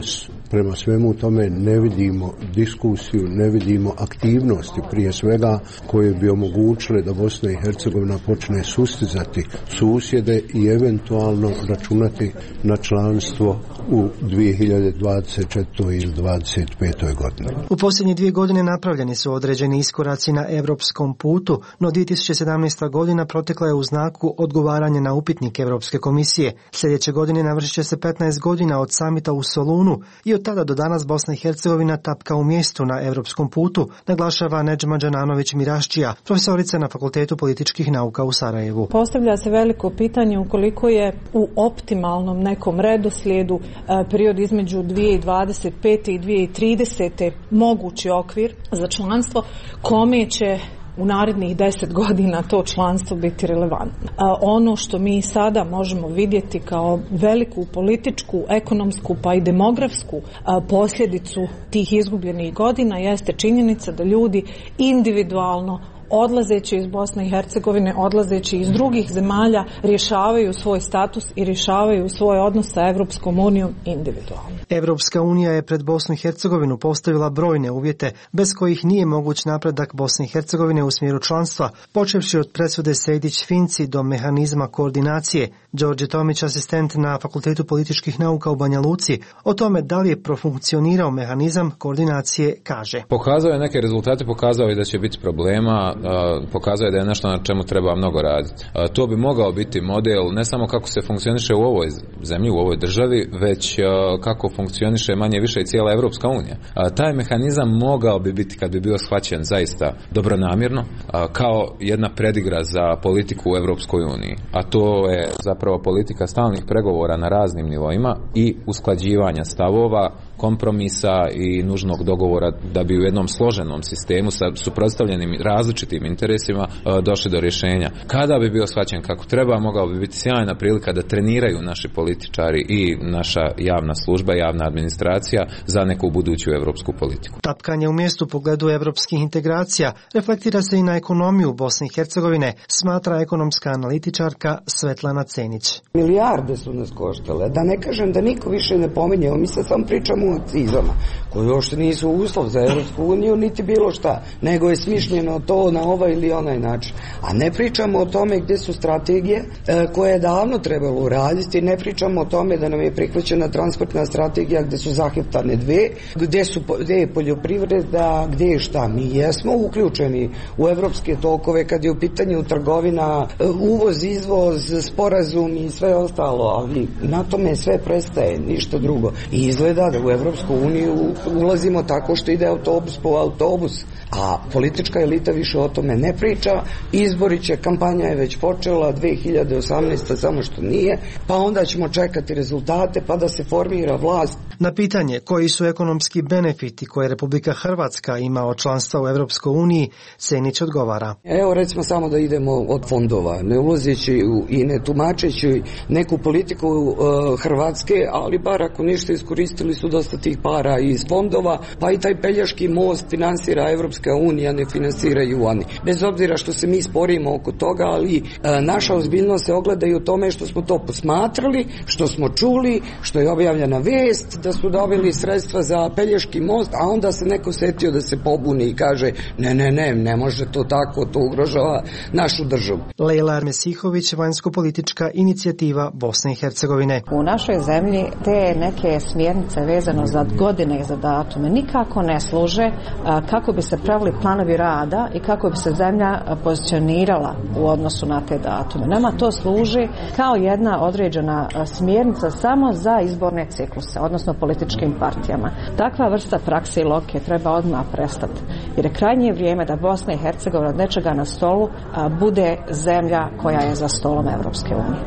prema svemu tome ne vidimo diskusiju, ne vidimo aktivnosti prije svega koje bi omogućile da Bosna i Hercegovina počne sustizati susjede i eventualno računati na članstvo u dvije hiljade dvadeset četvrtoj ili dvadeset petoj godini. U posljednje dvije godine napravljeni su određeni iskoraci na europskom putu, no dvije tisuće sedamnaesta godina protekla je u znaku odgovaranja na upitnik Europske komisije. Sljedeće godine navršit će se petnaest godina od samita u Solunu i od tada do danas Bosna i Hercegovina tapka u mjestu na europskom putu, naglašava Nedžma Đananović Miraščija, profesorica na Fakultetu političkih nauka u Sarajevu. Postavlja se veliko pitanje ukoliko je u optimalnom nekom redoslijedu period između dvije tisuće dvadeset pete i dvije tisuće tridesete mogući okvir za članstvo, kome će u narednih deset godina to članstvo biti relevantno. A ono što mi sada možemo vidjeti kao veliku političku, ekonomsku pa i demografsku a, posljedicu tih izgubljenih godina jeste činjenica da ljudi individualno odlazeći iz Bosne i Hercegovine, odlazeći iz drugih zemalja, rješavaju svoj status i rješavaju svoj odnos sa Evropskom unijom individualno. Evropska unija je pred Bosnu i Hercegovinu postavila brojne uvjete bez kojih nije moguć napredak Bosne i Hercegovine u smjeru članstva, počevši od presude Sejdić-Finci do mehanizma koordinacije. Đorđe Tomić, asistent na Fakultetu političkih nauka u Banja Luci, o tome da li je profunkcionirao mehanizam koordinacije kaže. Pokazao je neke rezultate, pokazao je da će biti problema, pokazao je da je nešto na čemu treba mnogo raditi. To bi mogao biti model ne samo kako se funkcioniše u ovoj zemlji, u ovoj državi, već kako funkcioniše manje više i cijela Evropska unija. Taj mehanizam mogao bi biti, kad bi bio shvaćen zaista dobronamjerno, kao jedna predigra za politiku u Evropskoj uniji. A to je zapravo politika stalnih pregovora na raznim nivoima i usklađivanja stavova, kompromisa i nužnog dogovora da bi u jednom složenom sistemu sa suprotstavljenim različitim interesima došli do rješenja. Kada bi bio shvaćen kako treba, mogao bi biti sjajna prilika da treniraju naši političari i naša javna služba, javna administracija za neku buduću evropsku politiku. Tapkanje u mjestu u pogledu evropskih integracija reflektira se i na ekonomiju Bosne i Hercegovine, smatra ekonomska analitičarka Svetlana Cenić. Milijarde su nas koštale, da ne kažem da niko više ne pominje, mi sad samo pričamo o akcizama, koji uopšte nisu uslov za Evropsku uniju, niti bilo šta, nego je smišljeno to na ovaj ili onaj način. A ne pričamo o tome gdje su strategije e, koje je davno trebalo uraditi, ne pričamo o tome da nam je prihvaćena transportna strategija gdje su zaheptane dve, gdje, su, gdje je poljoprivreda, gdje je šta. Mi jesmo uključeni u evropske tokove kad je u pitanju trgovina, uvoz, izvoz, sporazum i sve ostalo, ali na tome sve prestaje, ništa drugo. I izgleda da u Evropsku uniju ulazimo tako što ide autobus po autobus, a politička elita više o tome ne priča. Izbori će, kampanja je već počela, dvije hiljade osamnaeste samo što nije, pa onda ćemo čekati rezultate pa da se formira vlast. Na pitanje koji su ekonomski benefiti koje Republika Hrvatska ima od članstva u Evropskoj uniji, Cenić odgovara. Evo recimo samo da idemo od fondova, ne ulazeći i ne tumačeći neku politiku uh, Hrvatske, ali bar ako ništa iskoristili su dosta tih para iz fondova, pa i taj Pelješki most finansira Evropska unija, ne finansiraju oni. Bez obzira što se mi sporimo oko toga, ali e, naša ozbiljnost se ogleda i u tome što smo to posmatrali, što smo čuli, što je objavljena vest da su dobili sredstva za Pelješki most, a onda se neko setio da se pobuni i kaže ne, ne, ne, ne može to tako, to ugrožava našu državu. Lejla Armesihović, vanjsko-politička inicijativa Bosne i Hercegovine. U našoj zemlji te neke smjernice vezano za godine i za datume nikako ne služe a, kako bi se pravili planovi rada i kako bi se zemlja pozicionirala u odnosu na te datume. Nama to služi kao jedna određena smjernica samo za izborne cikluse, odnosno političkim partijama. Takva vrsta prakse i logike treba odmah prestati, jer je krajnje vrijeme da Bosna i Hercegovina od nečega na stolu a, bude zemlja koja je za stolom Evropske unije.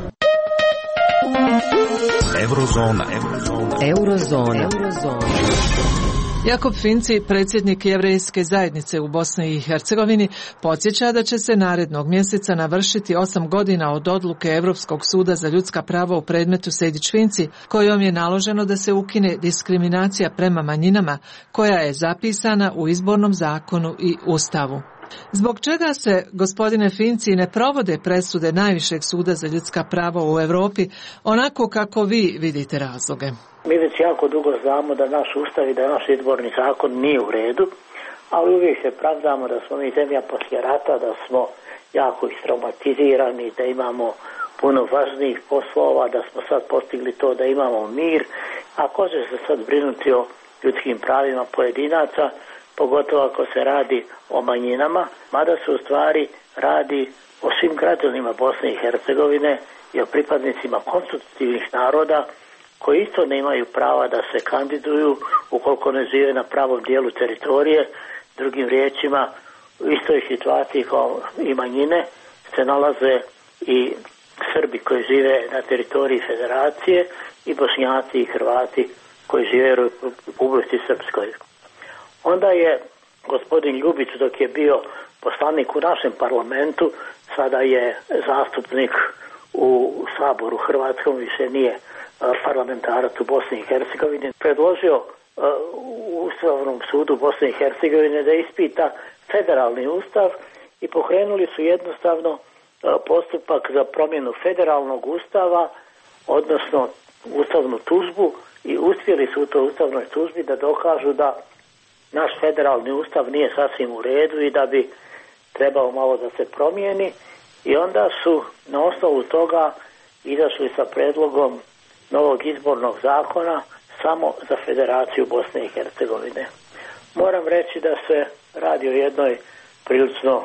Eurozona. Eurozona. Eurozona. Eurozona. Jakob Finci, predsjednik Jevrejske zajednice u Bosni i Hercegovini, podsjeća da će se narednog mjeseca navršiti osam godina od odluke Europskog suda za ljudska prava u predmetu Sejdić-Finci, kojom je naloženo da se ukine diskriminacija prema manjinama, koja je zapisana u izbornom zakonu i ustavu. Zbog čega se, gospodine Finci, ne provode presude Najvišeg suda za ljudska prava u Europi onako kako vi vidite razloge? Mi već jako dugo znamo da naš ustav i da naš izborni zakon nije u redu, ali uvijek se pravdamo da smo mi zemlja poslije rata, da smo jako istraumatizirani, da imamo puno važnijih poslova, da smo sad postigli to da imamo mir, a ko će se sad brinuti o ljudskim pravima pojedinaca, pogotovo ako se radi o manjinama, mada se u stvari radi o svim građanima Bosne i Hercegovine i o pripadnicima konstitutivnih naroda koji isto nemaju prava da se kandiduju ukoliko ne žive na pravom dijelu teritorije. Drugim riječima, u istoj situaciji kao i manjine se nalaze i Srbi koji žive na teritoriji Federacije i Bošnjaci i Hrvati koji žive u Republici Srpskoj. Onda je gospodin Ljubić, dok je bio poslanik u našem parlamentu, sada je zastupnik u Saboru Hrvatskom, više nije parlamentarac u Bosni i Hercegovini, predložio u Ustavnom sudu Bosne i Hercegovine da ispita federalni ustav i pokrenuli su jednostavno postupak za promjenu federalnog ustava, odnosno ustavnu tužbu, i uspjeli su u toj ustavnoj tužbi da dokažu da naš federalni ustav nije sasvim u redu i da bi trebao malo da se promijeni, i onda su na osnovu toga izašli sa predlogom novog izbornog zakona samo za Federaciju Bosne i Hercegovine. Moram reći da se radi o jednoj prilično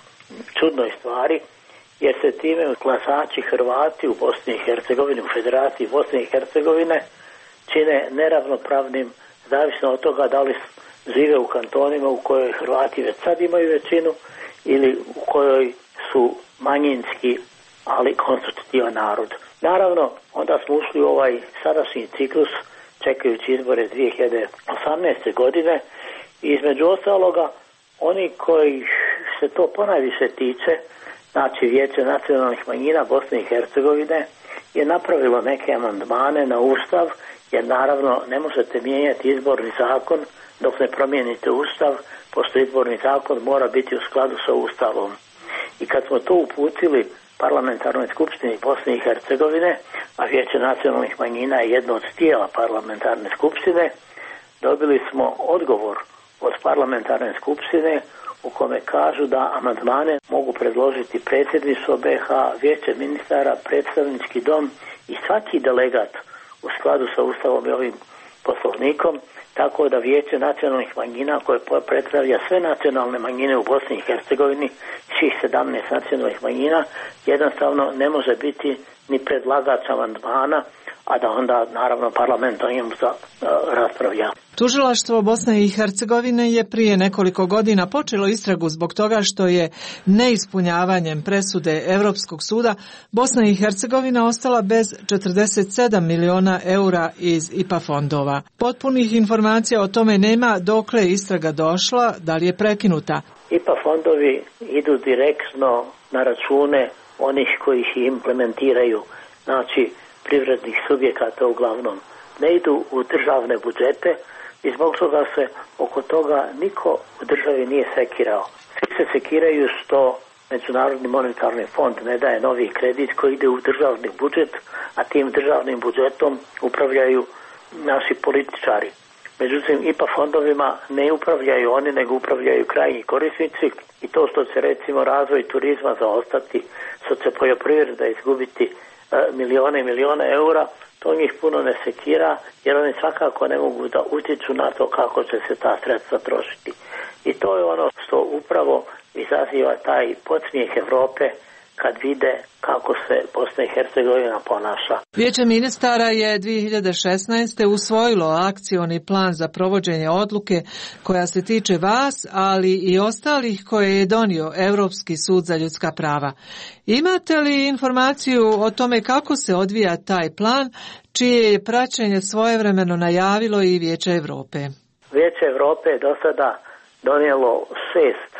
čudnoj stvari, jer se time glasači Hrvati u Bosni i Hercegovini, u Federaciji Bosne i Hercegovine, čine neravnopravnim, zavisno od toga da li žive u kantonima u kojoj Hrvati već sad imaju većinu ili u kojoj su manjinski, ali konstitutivan narod. Naravno, onda smo ušli u ovaj sadašnji ciklus čekajući izbore dvije hiljade osamnaeste godine i između ostaloga oni koji se to ponajviše tiče, znači Vijeće nacionalnih manjina Bosne i Hercegovine, je napravilo neke amandmane na Ustav, jer naravno ne možete mijenjati izborni zakon dok ne promijenite Ustav, pošto izborni zakon mora biti u skladu sa Ustavom. I kad smo to uputili Parlamentarnoj skupštini Bosne i Hercegovine, a Vijeće nacionalnih manjina je jedno od tijela Parlamentarne skupštine, dobili smo odgovor od Parlamentarne skupštine u kome kažu da amandmane mogu predložiti predsjedništvo B H, Vijeće ministara, predstavnički dom i svaki delegat u skladu sa Ustavom i ovim poslovnikom, tako da Vijeće nacionalnih manjina koje predstavlja sve nacionalne manjine u Bosni i Hercegovini, svih sedamnaest nacionalnih manjina, jednostavno ne može biti ni predlagač amandmana, a da onda naravno parlament o njemu uh, raspravlja. Tužilaštvo Bosne i Hercegovine je prije nekoliko godina počelo istragu zbog toga što je neispunjavanjem presude Europskog suda Bosna i Hercegovina ostala bez četrdeset sedam miliona eura iz I P A fondova. Potpunih informacija o tome nema dokle je istraga došla, da li je prekinuta. I P A fondovi idu direktno na račune onih koji ih implementiraju, znači privrednih subjekata uglavnom. Ne idu u državne budžete i zbog toga se oko toga niko u državi nije sekirao. Svi se sekiraju što Međunarodni monetarni fond ne daje novi kredit koji ide u državni budžet, a tim državnim budžetom upravljaju naši političari. Međutim, I P A fondovima ne upravljaju oni, nego upravljaju krajnji korisnici, i to što će recimo razvoj turizma zaostati, što će poljoprivreda izgubiti e, milione i milione eura, to njih puno ne sekira, jer oni svakako ne mogu da utječu na to kako će se ta sredstva trošiti. I to je ono što upravo izaziva taj podsmijeh Europe kad vide kako se Bosna i Hercegovina ponaša. Vijeće ministara je dvije hiljade šesnaeste. usvojilo akcioni plan za provođenje odluke koja se tiče vas, ali i ostalih koje je donio Europski sud za ljudska prava. Imate li informaciju o tome kako se odvija taj plan, čije je praćenje svojevremeno najavilo i Vijeće Europe? Vijeće Europe je do sada donijelo šest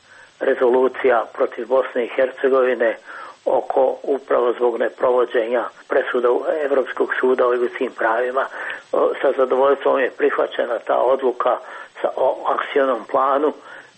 rezolucija protiv Bosne i Hercegovine oko upravo zbog neprovođenja presuda Europskog suda o ljudskim pravima. Sa zadovoljstvom je prihvaćena ta odluka sa, o akcionom planu.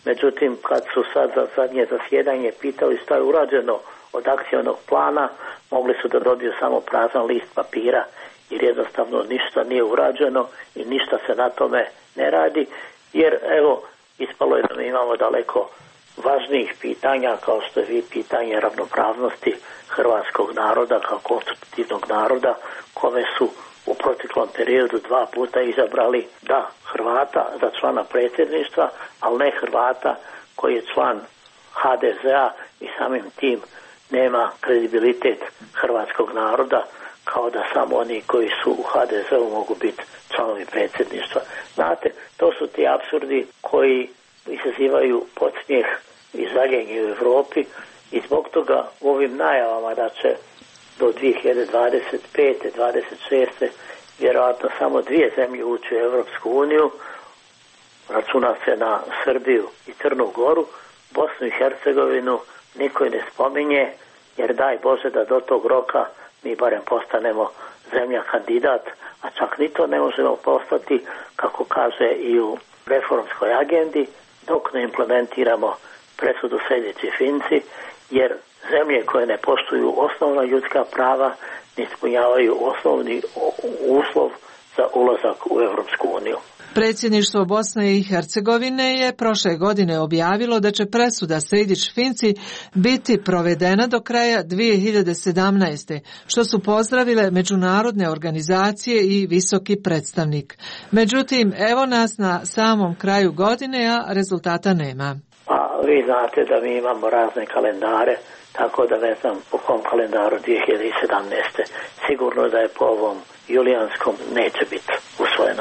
Međutim, kad su sad za zadnje zasjedanje pitali šta je urađeno od akcionog plana, mogli su da dobiju samo prazan list papira, jer jednostavno ništa nije urađeno i ništa se na tome ne radi, jer evo, ispalo je da mi imamo daleko važnijih pitanja, kao što je vi pitanje ravnopravnosti hrvatskog naroda kao konstitutivnog naroda, kome su u proteklom periodu dva puta izabrali, da, Hrvata za člana predsjedništva, ali ne Hrvata koji je član ha de zea i samim tim nema kredibilitet hrvatskog naroda, kao da samo oni koji su u ha de zeu mogu biti članovi predsjedništva. Znate, to su ti apsurdi koji izazivaju podsmijeh i žaljenje u Europi i zbog toga u ovim najavama da će do dvije hiljade dvadeset pete dvadeset šeste vjerojatno samo dvije zemlje ući u Europsku uniju, računa se na Srbiju i Crnu Goru, Bosnu i Hercegovinu niko ne spominje, jer daj Bože da do tog roka mi barem postanemo zemlja kandidat, a čak ni to ne možemo postati, kako kaže i u reformskoj agendi, dok ne implementiramo presudu Sejdić i Finci, jer zemlje koje ne poštuju osnovna ljudska prava ne ispunjavaju osnovni uslov za ulazak u Europsku uniju. Predsjedništvo Bosne i Hercegovine je prošle godine objavilo da će presuda Sejdić-Finci biti provedena do kraja dvije hiljade sedamnaeste. što su pozdravile međunarodne organizacije i visoki predstavnik. Međutim, evo nas na samom kraju godine, a rezultata nema. Pa vi znate da mi imamo razne kalendare, tako da ne znam po kom kalendaru dvije hiljade sedamnaeste. Sigurno da je po ovom julijanskom neće biti usvojeno.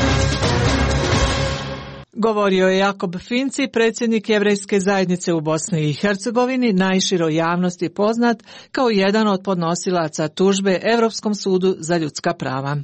Govorio je Jakob Finci, predsjednik Jevrejske zajednice u Bosni i Hercegovini, najširoj javnosti poznat kao jedan od podnosilaca tužbe Europskom sudu za ljudska prava.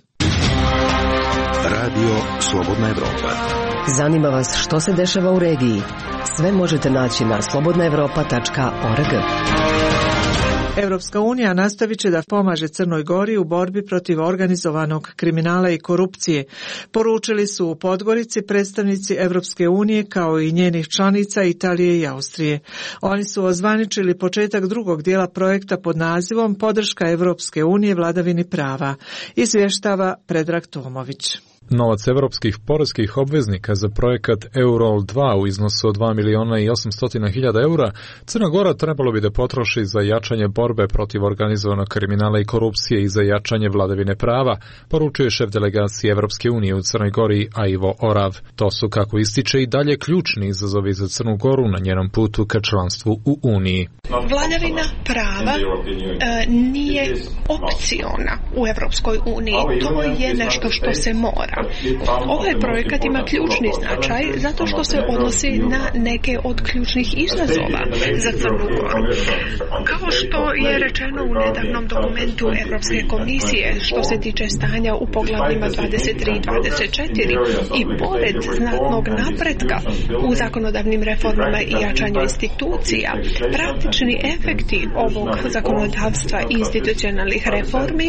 Radio Slobodna Evropa. Zanima vas što se dešava u regiji? Sve možete naći na slobodna evropa tačka org. Europska unija nastavit će da pomaže Crnoj Gori u borbi protiv organizovanog kriminala i korupcije. Poručili su u Podgorici predstavnici Europske unije kao i njenih članica Italije i Austrije. Oni su ozvaničili početak drugog dijela projekta pod nazivom Podrška Europske unije vladavini prava. Izvještava Predrag Tomović. Novac evropskih poreskih obveznika za projekat Eurol dva u iznosu od dva miliona i osamsto hiljada eura Crna Gora trebalo bi da potroši za jačanje borbe protiv organizovanog kriminala i korupcije i za jačanje vladavine prava, poručuje šef delegacije Evropske unije u Crnoj Gori Ivo Orav. To su, kako ističe, i dalje ključni izazovi za Crnu Goru na njenom putu ka članstvu u Uniji. Vladavina prava e, nije opciona u Evropskoj uniji. To je nešto što se mora. Ovaj projekat ima ključni značaj zato što se odnosi na neke od ključnih izazova za Crnu Goru. Kao što je rečeno u nedavnom dokumentu Europske komisije što se tiče stanja u poglavljima dvadeset tri i dvadeset četiri i pored znatnog napretka u zakonodavnim reformama i jačanju institucija, praktični efekti ovog zakonodavstva i institucionalnih reformi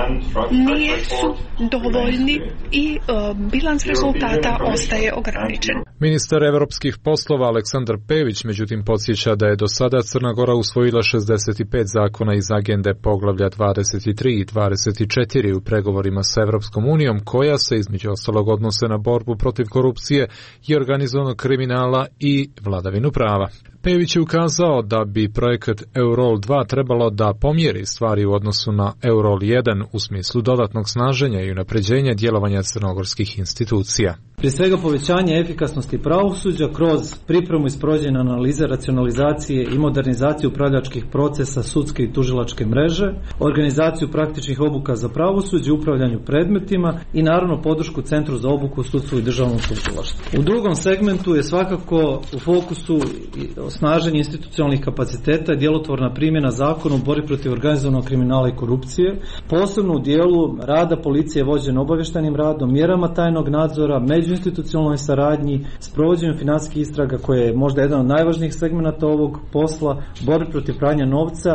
nisu dovoljni i bilans rezultata ostaje ograničen. Ministar evropskih poslova Aleksandar Pević međutim podsjeća da je do sada Crna Gora usvojila šezdeset pet zakona iz agende poglavlja dvadeset tri i dvadeset četiri u pregovorima sa Evropskom unijom, koja se između ostalog odnose na borbu protiv korupcije i organizovanog kriminala i vladavinu prava. Pević je ukazao da bi projekat Eurol dva trebalo da pomjeri stvari u odnosu na Eurol jedan u smislu dodatnog snaženja i unapređenja djelovanja crnogorskih institucija. Prije svega povećanje efikasnosti pravosuđa kroz pripremu i sprovođenje analize, racionalizacije i modernizaciju upravljačkih procesa sudske i tužilačke mreže, organizaciju praktičnih obuka za pravosuđe, upravljanju predmetima i naravno podršku Centru za obuku u sudstvu i državnom tužilaštvu. U drugom segmentu je svakako u fokusu osnaženje institucionalnih kapaciteta i djelotvorna primjena zakona u borbi protiv organizovanog kriminala i korupcije, posebno u dijelu rada policije vođen obavještajnim radom, mjerama tajnog nadzora, međuinstitucionalnoj saradnji, sprovođenju financijskih istraga koje je možda jedan od najvažnijih segmenata ovog posla, borbi protiv pranja novca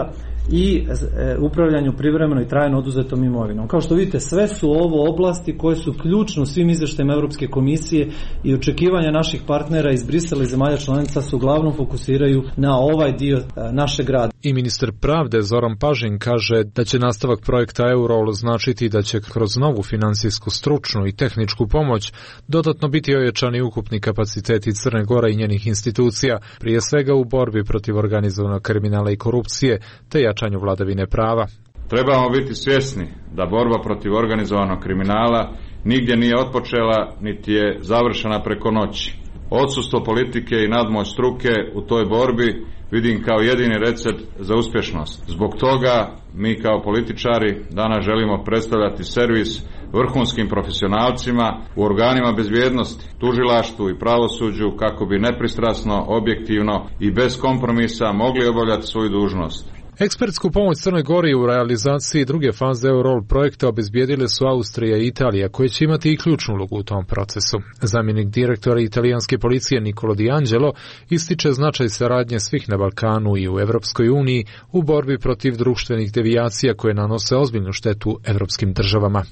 i e, upravljanju privremeno i trajno oduzetom imovinom. Kao što vidite, sve su ovo oblasti koje su ključne u svim izveštajima Europske komisije i očekivanja naših partnera iz Brisela i zemalja članica se uglavnom fokusiraju na ovaj dio e, našeg rada. I ministar pravde Zoran Pažin kaže da će nastavak projekta Eurol značiti da će kroz novu finansijsku, stručnu i tehničku pomoć dodatno biti ojačani ukupni kapaciteti Crne Gore i njenih institucija, prije svega u borbi protiv organizovanog kriminala i korupcije, te jačanju vladavine prava. Trebamo biti svjesni da borba protiv organizovanog kriminala nigdje nije otpočela, niti je završena preko noći. Odsustvo politike i nadmoć struke u toj borbi vidim kao jedini recept za uspješnost. Zbog toga mi kao političari danas želimo predstavljati servis vrhunskim profesionalcima u organima bezbjednosti, tužilaštvu i pravosuđu kako bi nepristrasno, objektivno i bez kompromisa mogli obavljati svoju dužnost. Ekspertsku pomoć Crnoj Gori u realizaciji druge faze Eurol projekta obezbijedile su Austrija i Italija, koje će imati i ključnu ulogu u tom procesu. Zamjenik direktora italijanske policije Nicolo Di Angelo ističe značaj saradnje svih na Balkanu i u Evropskoj uniji u borbi protiv društvenih devijacija koje nanose ozbiljnu štetu evropskim državama.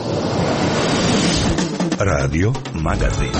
Radio Magazin.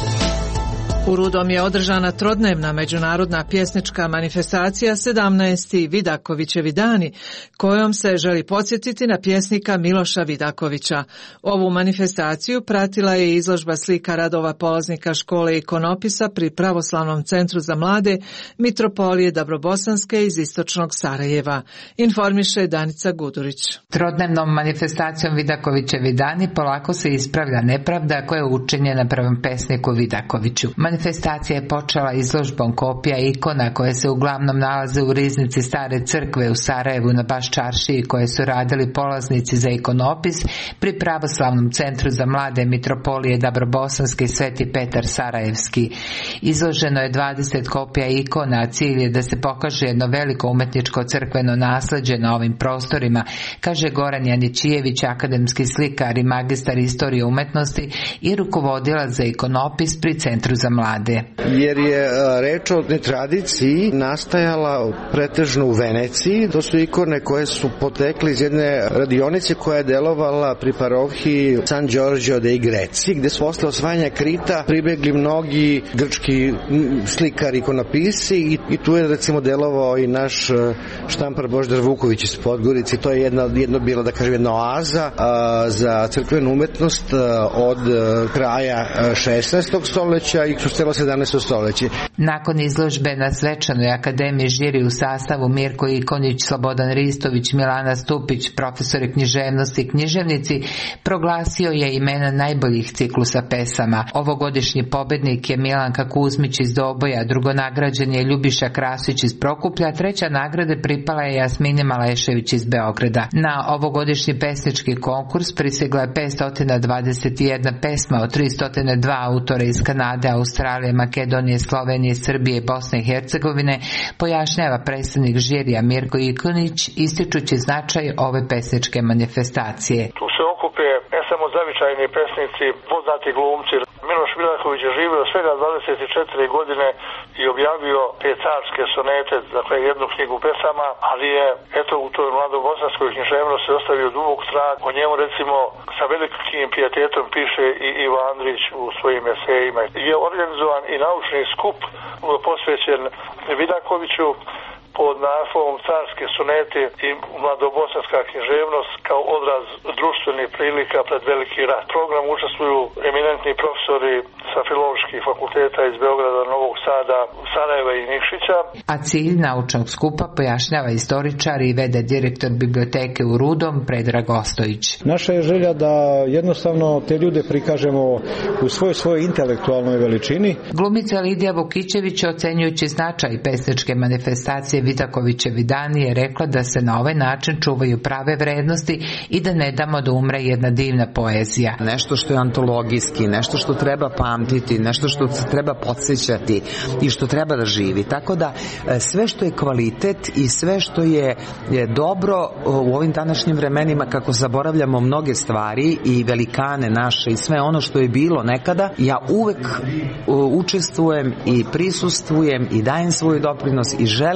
U Rudom je održana trodnevna međunarodna pjesnička manifestacija sedamnaesti Vidakovićevi dani, kojom se želi podsjetiti na pjesnika Miloša Vidakovića. Ovu manifestaciju pratila je izložba slika radova polaznika škole ikonopisa pri Pravoslavnom centru za mlade Mitropolije Dabrobosanske iz istočnog Sarajeva, informiše Danica Gudurić. Trodnevnom manifestacijom Vidakovićevi dani polako se ispravlja nepravda koja je učinjena prvom pesniku Vidakoviću. Manifestacija je počela izložbom kopija ikona koje se uglavnom nalaze u riznici Stare crkve u Sarajevu na Baščaršiji, koje su radili polaznici za ikonopis pri Pravoslavnom centru za mlade Mitropolije Dabrobosanski Sveti Petar Sarajevski. Izloženo je dvadeset kopija ikona, a cilj je da se pokaže jedno veliko umetničko crkveno nasleđe na ovim prostorima, kaže Goran Janićijević, akademski slikar i magistar istorije umetnosti i rukovodilac za ikonopis pri Centru za mlade. Jer je reč o tradiciji nastajala pretežno u Veneciji. To su ikone koje su potekli iz jedne radionice koja je delovala pri parohiji San Giorgio dei Greci, gde su posle osvajanja Krita pribegli mnogi grčki slikari, ikonopisi i, i tu je recimo delovao i naš štampar Božidar Vuković iz Podgorice. To je jedno, jedno bilo, da kažem, jedna oaza a, za crkvenu umetnost a, od a, kraja šesnaestog stoljeća i kroz celo sedamnaesto stoljeće. Nakon izložbe na svečanoj akademiji žiri u sastavu Mirko Ikonić, Slobodan Ristović, Milana Stupić, profesori književnosti i književnici, proglasio je imena najboljih ciklusa pesama. Ovogodišnji pobednik je Milanka Kuzmić iz Doboja, drugonagrađen je Ljubiša Krasić iz Prokuplja, treća nagrada pripala je Jasmini Malešević iz Beograda. Na ovogodišnji pesnički konkurs pristigla je petsto dvadeset jedna pesma od tristo dva autora iz Kanade, Australije, Makedonije, Slovenije, Srbije, Bosne i Hercegovine, pojašnjava predstavnik žirija Mirko Ikonić, ističući značaj ove pesničke manifestacije. Tu se okupe ne samo zavičajni pesnici, poznati glumci. Miloš Vidaković je živio svega dvadeset četiri godine i objavio te carske sonete, dakle jednu knjigu pesama, ali je eto u toj mladobosanskoj književnosti ostavio dubok trag. O njemu recimo sa velikim pijetetom piše i Ivo Andrić u svojim esejima. Je organizovan i naučni skup posvećen Vidakoviću pod naslovom Carske sonete i mladobosanska književnost kao odraz društvenih prilika pred veliki rat. U programu učestvuju eminentni profesori sa filoloških fakulteta iz Beograda, Novog Sada, Sarajeva i Nikšića. A cilj naučnog skupa pojašnjava istoričar i vede direktor biblioteke u Rudom Predrag Ostojić. Naša je želja da jednostavno te ljude prikažemo u svojoj svojoj intelektualnoj veličini. Glumica Lidija Vukićević, ocenjujući značaj pesničke manifestacije Vidakovićevi dani, je rekla da se na ovaj način čuvaju prave vrednosti i da ne damo da umre jedna divna poezija. Nešto što je antologijski, nešto što treba pamtiti, nešto što se treba podsjećati i što treba da živi. Tako da sve što je kvalitet i sve što je, je dobro u ovim današnjim vremenima, kako zaboravljamo mnoge stvari i velikane naše i sve ono što je bilo nekada, ja uvek učestvujem i prisustvujem i dajem svoj doprinos i želim da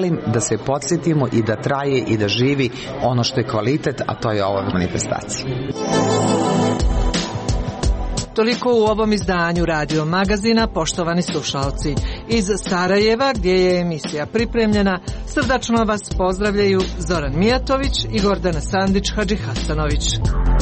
se podsjetimo i da traje i da živi ono što je kvalitet, a to je ova manifestacija. Toliko u ovom izdanju Radio Magazina, poštovani slušalci. Iz Sarajeva, gdje je emisija pripremljena, srdačno vas pozdravljaju Zoran Mijatović i Gordana Sandić Hadžihasanović.